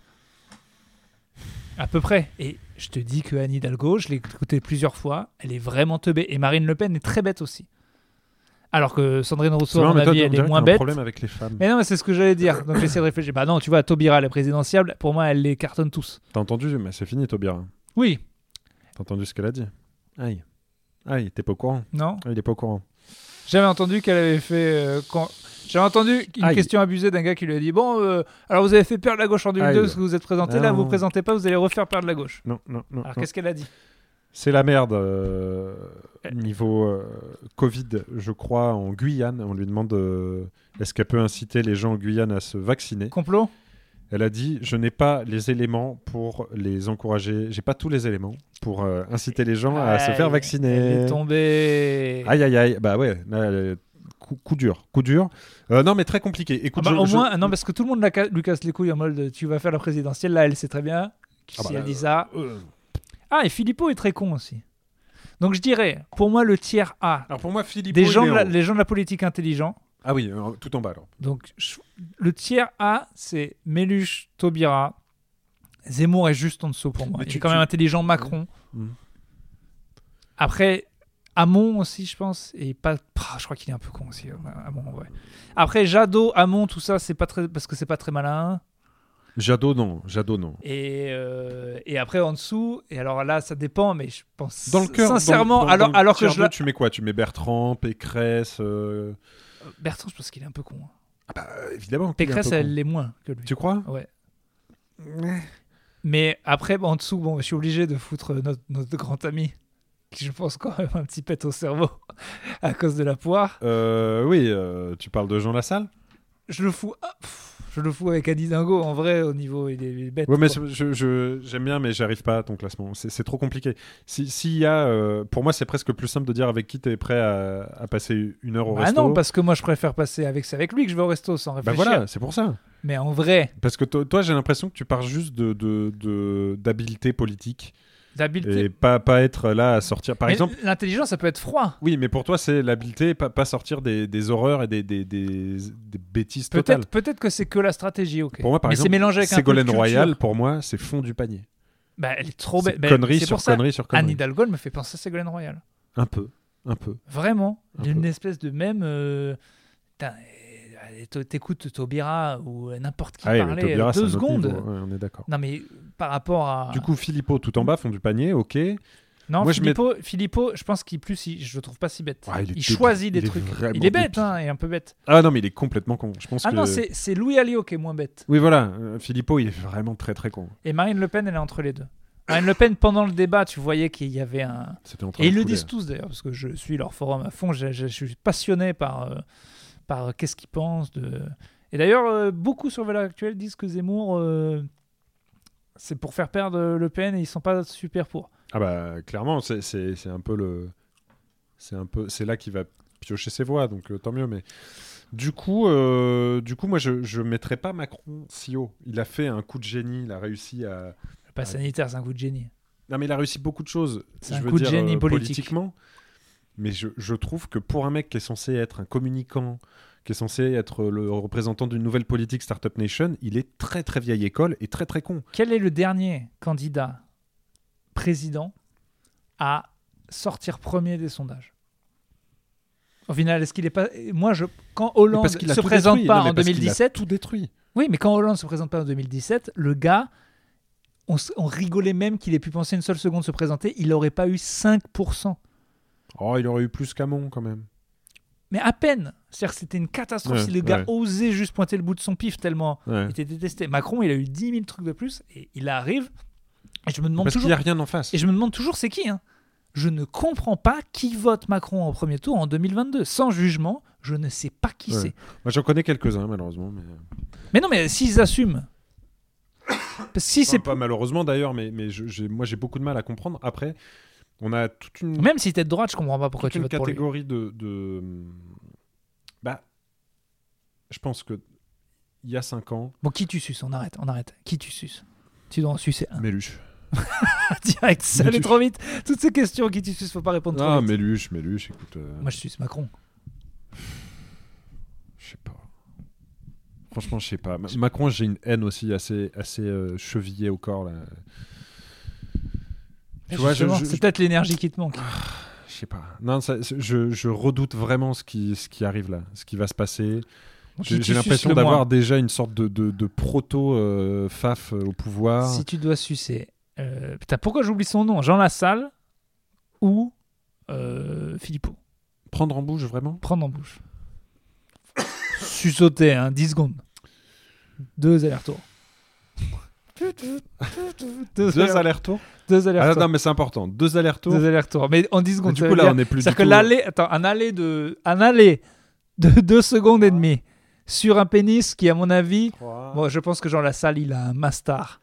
À peu près. Et je te dis que Anne Hidalgo, je l'ai écoutée plusieurs fois, elle est vraiment teubée. Et Marine Le Pen est très bête aussi. Alors que Sandrine C'est Rousseau, à marrant, mon mais toi, avis, on elle dirait est que moins t'as un bête. problème avec les femmes. Mais non, mais c'est ce que j'allais dire. Donc j'essaie de réfléchir. Bah non, tu vois, Taubira, les présidentiables, pour moi, elle les cartonne tous. T'as entendu? Mais c'est fini, Taubira. Oui. T'as entendu ce qu'elle a dit? Aïe. Aïe, t'es pas au courant? Non. Ah, il est pas au courant. J'avais entendu qu'elle avait fait. euh, quand... J'avais entendu une Aïe. question abusée d'un gars qui lui a dit bon, euh, alors vous avez fait perdre la gauche en deux mille deux Aïe. parce que vous êtes présenté, Ah là non. vous vous présentez pas, vous allez refaire perdre la gauche. Non, non, non. Alors non. qu'est-ce qu'elle a dit? C'est la merde. euh, niveau euh, Covid, je crois, en Guyane. On lui demande euh, est-ce qu'elle peut inciter les gens en Guyane à se vacciner. Complot? Elle a dit je n'ai pas les éléments pour les encourager. J'ai pas tous les éléments pour euh, inciter les gens à se Aïe, faire Elle vacciner. est tombée. Aïe aïe aïe. Bah ouais. Là, euh, coup, coup dur, coup dur. Euh, non mais très compliqué. Ah Écoute, bah, je- au je- moins, non, parce que tout le monde la ca- lui casse les couilles en mode tu vas faire la présidentielle. Là, elle sait très bien. Si Ah bah, elle dit ça. euh, Ah, et Philippot est très con aussi. Donc je dirais, pour moi, le tiers A, Alors pour moi, Philippe. des gens, de la, les gens de la politique intelligents. Ah oui, euh, tout en bas alors. Donc, je- le tiers A, c'est Méluche, Taubira. Zemmour est juste en dessous pour moi. Mais Il tu- est quand tu- même intelligent, Macron. Mhm. Après, Hamon aussi, je pense. Et pas, ah, je crois qu'il est un peu con aussi, euh, Hamon, ouais. Après, Jadot, Hamon, tout ça, c'est pas très, parce que c'est pas très malin. Jadot non, Jadot non. Et, euh, et après, en dessous, et alors là, ça dépend, mais je pense Dans le cœur, sincèrement, dans- dans- alors, dans le alors que tiers je deux, la... tu mets quoi? Tu mets Bertrand, Pécresse. euh, Bertrand, je pense qu'il est un peu con. hein. Ah bah évidemment. qu'il est un Pécresse, peu con. elle l'est moins que lui. Tu crois? Ouais. Mais après, en dessous, bon, je suis obligé de foutre notre, notre grand ami, qui je pense quand même a un petit pet au cerveau à cause de la poire. Euh, Oui, euh, tu parles de Jean Lassalle? Je le fous. Ah, pff, Je le fous avec Annie Dingo. En vrai, au niveau, il est, il est bête. Ouais, mais quoi. je, je- j'aime bien, mais j'arrive pas à ton classement. C'est, c'est trop compliqué. Si, s'il y a, euh, pour moi, c'est presque plus simple de dire avec qui t'es prêt à, à passer une heure au Ah resto. non, parce que moi, je préfère passer avec. C'est avec lui que je vais au resto sans Bah réfléchir. voilà, c'est pour ça. Mais en vrai, Parce que to- toi, j'ai l'impression que tu pars juste de, de, de- d'habileté politique d'habileté. et pas, pas être là à sortir. Par Mais exemple, l'intelligence, ça peut être froid. oui, mais pour toi, c'est l'habileté, pas, pas sortir des, des horreurs et des, des, des, des bêtises totales. Peut-être, peut-être que c'est que la stratégie, ok. Pour moi, par mais exemple, c'est mélangé avec un peu de Ségolène culture. Royal, pour moi, c'est fond du panier. Bah, elle est trop C'est belle. Bah, connerie c'est sur pour ça. connerie sur connerie. Anne Hidalgo, elle me fait penser à Ségolène Royal. Un peu, un peu. Vraiment. Un Il y a une peu. espèce de même. euh, putain, euh, t- T'écoutes Taubira ou n'importe qui Ah oui, mais parler Taubira, euh, c'est deux un autre secondes. niveau. Ouais, on est d'accord. Non, mais par rapport à. Du coup, Philippot, tout en bas, fond du panier, ok. non, moi, je Philippot, Philippot, je pense qu'il plus, il- je le trouve pas si bête. Ouais, il est il débile. choisit des Il est trucs. vraiment Il est bête, débile. hein, il est un peu bête. Ah non, mais il est complètement con. Je pense Ah que... non, c'est c'est Louis Alliot qui est moins bête. Oui, voilà. euh, Philippot, il est vraiment très très con. Et Marine Le Pen, elle est entre les deux. Marine Le Pen, pendant le débat, tu voyais qu'il y avait un. C'était en train Et de ils le couler. disent tous d'ailleurs, parce que je suis leur forum à fond, je, je- je suis passionné par, euh, par euh, qu'est-ce qu'ils pensent. De... Et d'ailleurs, euh, beaucoup sur Valeurs Actuelles disent que Zemmour, euh, c'est pour faire perdre Le Pen et ils sont pas super pour. Ah bah, clairement, c'est, c'est, c'est un peu le... C'est un peu... C'est là qu'il va piocher ses voix, donc euh, tant mieux, mais... Du coup, euh, du coup, moi, je je mettrais pas Macron si haut. Il a fait un coup de génie, il a réussi à... Le pass sanitaire, c'est un coup de génie. Non, mais il a réussi beaucoup de choses. C'est je un veux coup de dire, génie euh, politique. politiquement. Mais je, je trouve que pour un mec qui est censé être un communicant, qui est censé être le représentant d'une nouvelle politique Startup Nation, il est très très vieille école et très très con. Quel est le dernier candidat président à sortir premier des sondages? Au final, est-ce qu'il est pas. Moi, je... quand Mais Hollande parce qu'il a se tout présente détruit. pas Non, mais en parce qu'il a deux mille dix-sept. tout détruit. Oui, mais quand Hollande se présente pas en deux mille dix-sept, le gars, on, s- on rigolait même qu'il ait pu penser une seule seconde se présenter, il n'aurait pas eu cinq pour cent. Oh, il aurait eu plus qu'Hamon quand même. Mais à peine. C'est-à-dire que c'était une catastrophe Ouais, si le gars ouais. osait juste pointer le bout de son pif tellement Ouais. il était détesté. Macron, il a eu dix mille trucs de plus et il arrive. Et je me demande Parce toujours. qu'il n'y a rien en face. Et je me demande toujours c'est qui. Hein. Je ne comprends pas qui vote Macron en premier tour en deux mille vingt-deux. Sans jugement, je ne sais pas qui Ouais. c'est. Moi, j'en connais quelques-uns, malheureusement. Mais... Mais non, mais s'ils assument. Parce que si c'est Enfin, pas malheureusement d'ailleurs, mais, mais je- j'ai, moi, j'ai beaucoup de mal à comprendre. Après, on a toute une, Même si t'es de droite, je comprends pas pourquoi toute tu une votes pour lui. catégorie de, de... Bah, je pense que il y a cinq ans, Bon, qui tu suces? On arrête, on arrête. Qui tu suces? Tu dois en sucer un. Méluche. Direct, ça allait Méluche. trop vite. Toutes ces questions, qui tu suces, faut pas répondre trop Ah, vite. Méluche, Méluche, écoute. euh, Moi, je suce Macron. Je sais pas. Franchement, je sais pas. Ma- Macron, j'ai une haine aussi assez, assez euh, chevillée au corps. Là. Tu vois, je- Justement, je- c'est peut-être l'énergie qui te manque. Je sais pas. Non, ça- c'est- je, je redoute vraiment ce qui, ce qui arrive là, ce qui va se passer. Qui J'ai, tu j'ai suces l'impression le d'avoir moins? déjà une sorte de, de, de proto-faf au pouvoir. Si tu dois sucer. euh, Putain, pourquoi j'oublie son nom? Jean Lassalle ou euh, Philippot? Prendre en bouche, vraiment Prendre en bouche. Suçoter, hein, dix secondes. Deux allers-retours. Deux, Deux allers- allers-retours Deux Ah allers-retours. non, mais c'est important. Deux allers-retours. Deux allers-retours. Mais en dix Mais secondes. du ça coup, veut là, dire- on est plus du C'est-à-dire que tout- l'aller, attends, un aller de, un aller de deux secondes et demie sur un pénis qui, à mon avis, Trois. bon, je pense que Jean Lassalle, il a un mastar.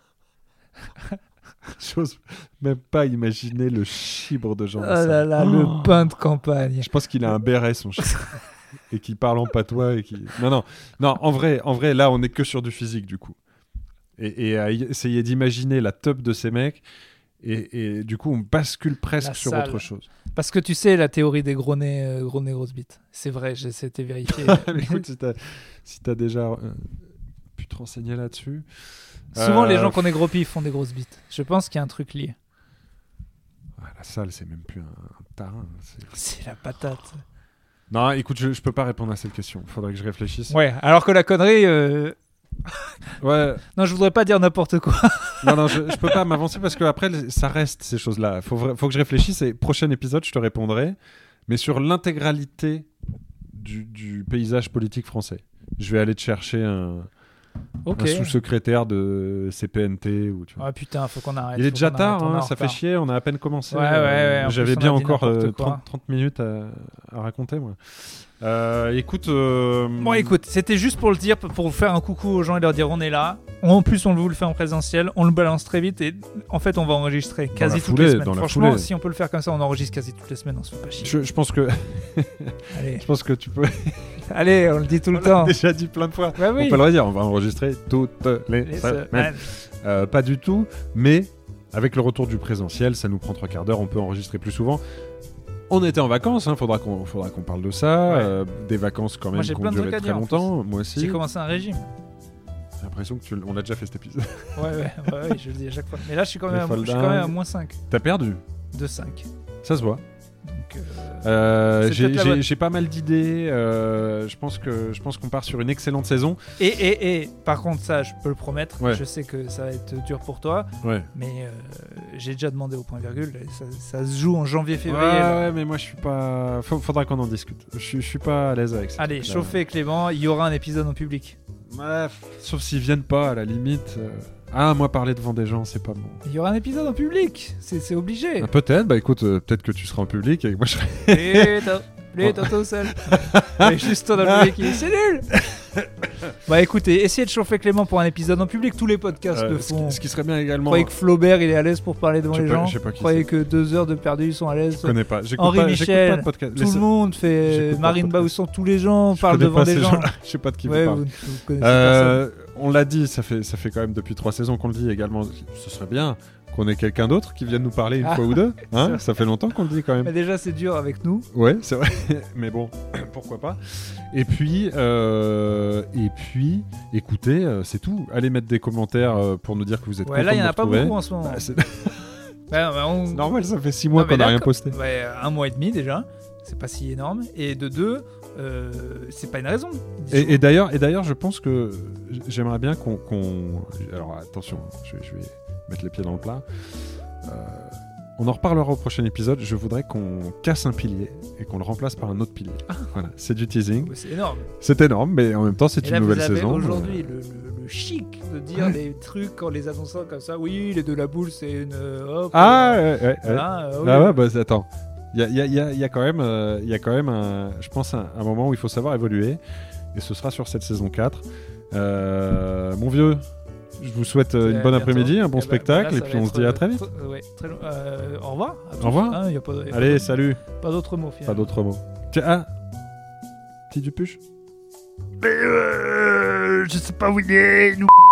J'ose même pas imaginer le chibre de Jean Oh là Lassalle. là, Oh. le pain de campagne. Je pense qu'il a un béret, son chien. Et qu'il parle en patois. Et qui... Non, non. Non, en vrai, en vrai, là, on est que sur du physique, du coup. Et, et à y- essayer d'imaginer la top de ces mecs. Et, et du coup, on bascule presque La sur salle. autre chose. Parce que tu sais, la théorie des gros nez, euh, gros nez, grosses bites. C'est vrai, j'ai été vérifié. Mais écoute, si t'as, si t'as déjà euh, pu te renseigner là-dessus. Souvent, Euh, les gens qui ont des gros pifs font des grosses bites. Je pense qu'il y a un truc lié. ah, la salle, c'est même plus un, un tarin. c'est- C'est la patate. Non, écoute, je, je peux pas répondre à cette question. Faudrait que je réfléchisse. Ouais, alors que la connerie... euh, Ouais. Non, je voudrais pas dire n'importe quoi. Non, non, je, je peux pas m'avancer parce que après, ça reste ces choses-là. Faut, vra- faut que je réfléchisse et prochain épisode, je te répondrai. Mais sur l'intégralité du, du paysage politique français, je vais aller te chercher un, Ok. Un sous-secrétaire de C P N T. Ou, tu vois. Ah putain, faut qu'on arrête. Il est faut déjà qu'on tard, arrête, on est hein, en ça fait retard. chier, on a à peine commencé. Ouais, ouais, ouais, en J'avais plus, on bien a dit encore n'importe euh, quoi. trente, trente minutes à, à raconter, moi. Euh, écoute... euh, Bon, écoute, c'était juste pour le dire, pour vous faire un coucou aux gens et leur dire on est là. En plus, on vous le fait en présentiel, on le balance très vite et en fait, on va enregistrer quasi la toutes foulée, les semaines. dans la Franchement, foulée. si on peut le faire comme ça, on enregistre quasi toutes les semaines, on se fait pas chier. Je, je pense que Allez, je pense que tu peux... allez, on le dit tout le On temps. l'a déjà dit plein de fois. Ouais, oui. On peut le redire, on va enregistrer toutes les, Les semaines. semaines. Euh, pas du tout, mais avec le retour du présentiel, ça nous prend trois quarts d'heure, on peut enregistrer plus souvent. On était en vacances, hein, faudra qu'on faudra qu'on parle de ça. Ouais. Euh, des vacances quand Moi, même j'ai qui plein ont de duré trucs à très dire, en longtemps. Moi aussi. J'ai commencé un régime. J'ai l'impression que tu l- on l'a déjà fait cet épisode. Ouais, ouais, ouais, ouais, je le dis à chaque fois. Mais là, je suis quand même, Les à, je suis folders. quand même à moins cinq T'as perdu, de cinq. ça se voit. Donc, euh, Euh, C'est j'ai peut-être la j'ai- bonne. j'ai pas mal d'idées. euh, je pense que je pense qu'on part sur une excellente saison. Et, et, et, par contre, ça, je peux le promettre. Ouais. Je sais que ça va être dur pour toi, Ouais. mais euh, j'ai déjà demandé au point virgule. et Ça, ça se joue en Ouais, janvier-février. là. ouais, mais moi je suis pas. Faut- faudra qu'on en discute. Je, suis- je suis pas à l'aise avec ça. Allez, chauffez Clément, il y aura un épisode en public. Bref, sauf s'ils viennent pas à la limite. euh. Ah, moi parler devant des gens, c'est pas bon. Il y aura un épisode en public, c'est c'est obligé. Ah, peut-être, bah écoute, euh, peut-être que tu seras en public et que moi je serai. Putain, putain, tout seul. Mais juste toi dans le public, il dit, c'est nul. Bah écoutez, essayez de chauffer Clément pour un épisode en public. Tous les podcasts Euh, le ce, qui, font. ce qui serait bien Vous également. croyez que Flaubert il est à l'aise pour parler devant Je sais les pas- gens je sais pas qui Vous croyez c'est. que deux heures de perdu ils sont à l'aise Je connais pas. J'écoute Henri pas, j'écoute Michel, pas de podcast. Tout Les- le monde fait j'écoute pas Marine de podcast. Bausson, tous les gens je parlent connais devant pas des ces gens. gens-là. Je sais pas de qui Ouais, vous vous, parlez. vous connaissez personne. Euh, on l'a dit, ça fait, ça fait quand même depuis trois saisons qu'on le dit également. Ce serait bien qu'on ait quelqu'un d'autre qui vienne nous parler une Ah, fois ou deux. Hein vrai. ça fait longtemps qu'on le dit quand même. Mais déjà c'est dur avec nous. Ouais, c'est vrai. Mais bon, pourquoi pas. Et puis, euh, et puis, écoutez, euh, c'est tout. Allez mettre des commentaires euh, pour nous dire que vous êtes Ouais, contents là il y de en nous a pas retrouver. beaucoup en ce moment. Bah, c'est Ouais, non, mais on- normal, ça fait six mois Non, mais qu'on n'a rien d'accord. posté. Ouais, un mois et demi déjà, c'est pas si énorme. Et de deux, euh, c'est pas une raison. Et, et d'ailleurs, et d'ailleurs, je pense que j'aimerais bien qu'on, qu'on- alors attention, je, je vais mettre les pieds dans le plat. Euh, on en reparlera au prochain épisode. Je voudrais qu'on casse un pilier et qu'on le remplace par un autre pilier. Voilà, c'est du teasing. Ouais, c'est énorme. C'est énorme, mais en même temps, c'est Et une là, nouvelle vous avez saison. aujourd'hui le, le- le chic de dire des trucs en les annonçant comme ça. Oui, les de la boule, c'est une. euh, hop, Ah, euh, ouais, ouais, ouais. voilà, euh, oui. Ah ouais, bah attends. Il y a, il y a- il y a- il y a quand même, euh, il y a quand même un, je pense, un, un moment où il faut savoir évoluer. Et ce sera sur cette saison quatre. Euh, mon vieux, je vous souhaite euh, une À bonne bientôt. après-midi, un bon Eh ben, spectacle. voilà, et ça puis va on se être, dit à euh, très vite. tr- ouais, très long. Euh, au revoir. à tous. Au revoir. Hein, y a pas, y a pas Allez, d'autre- salut. Pas d'autres mots Pas finalement. d'autres mots. Tiens, ah, petit Dupuche. Mais euh, je sais pas où il est. Nous.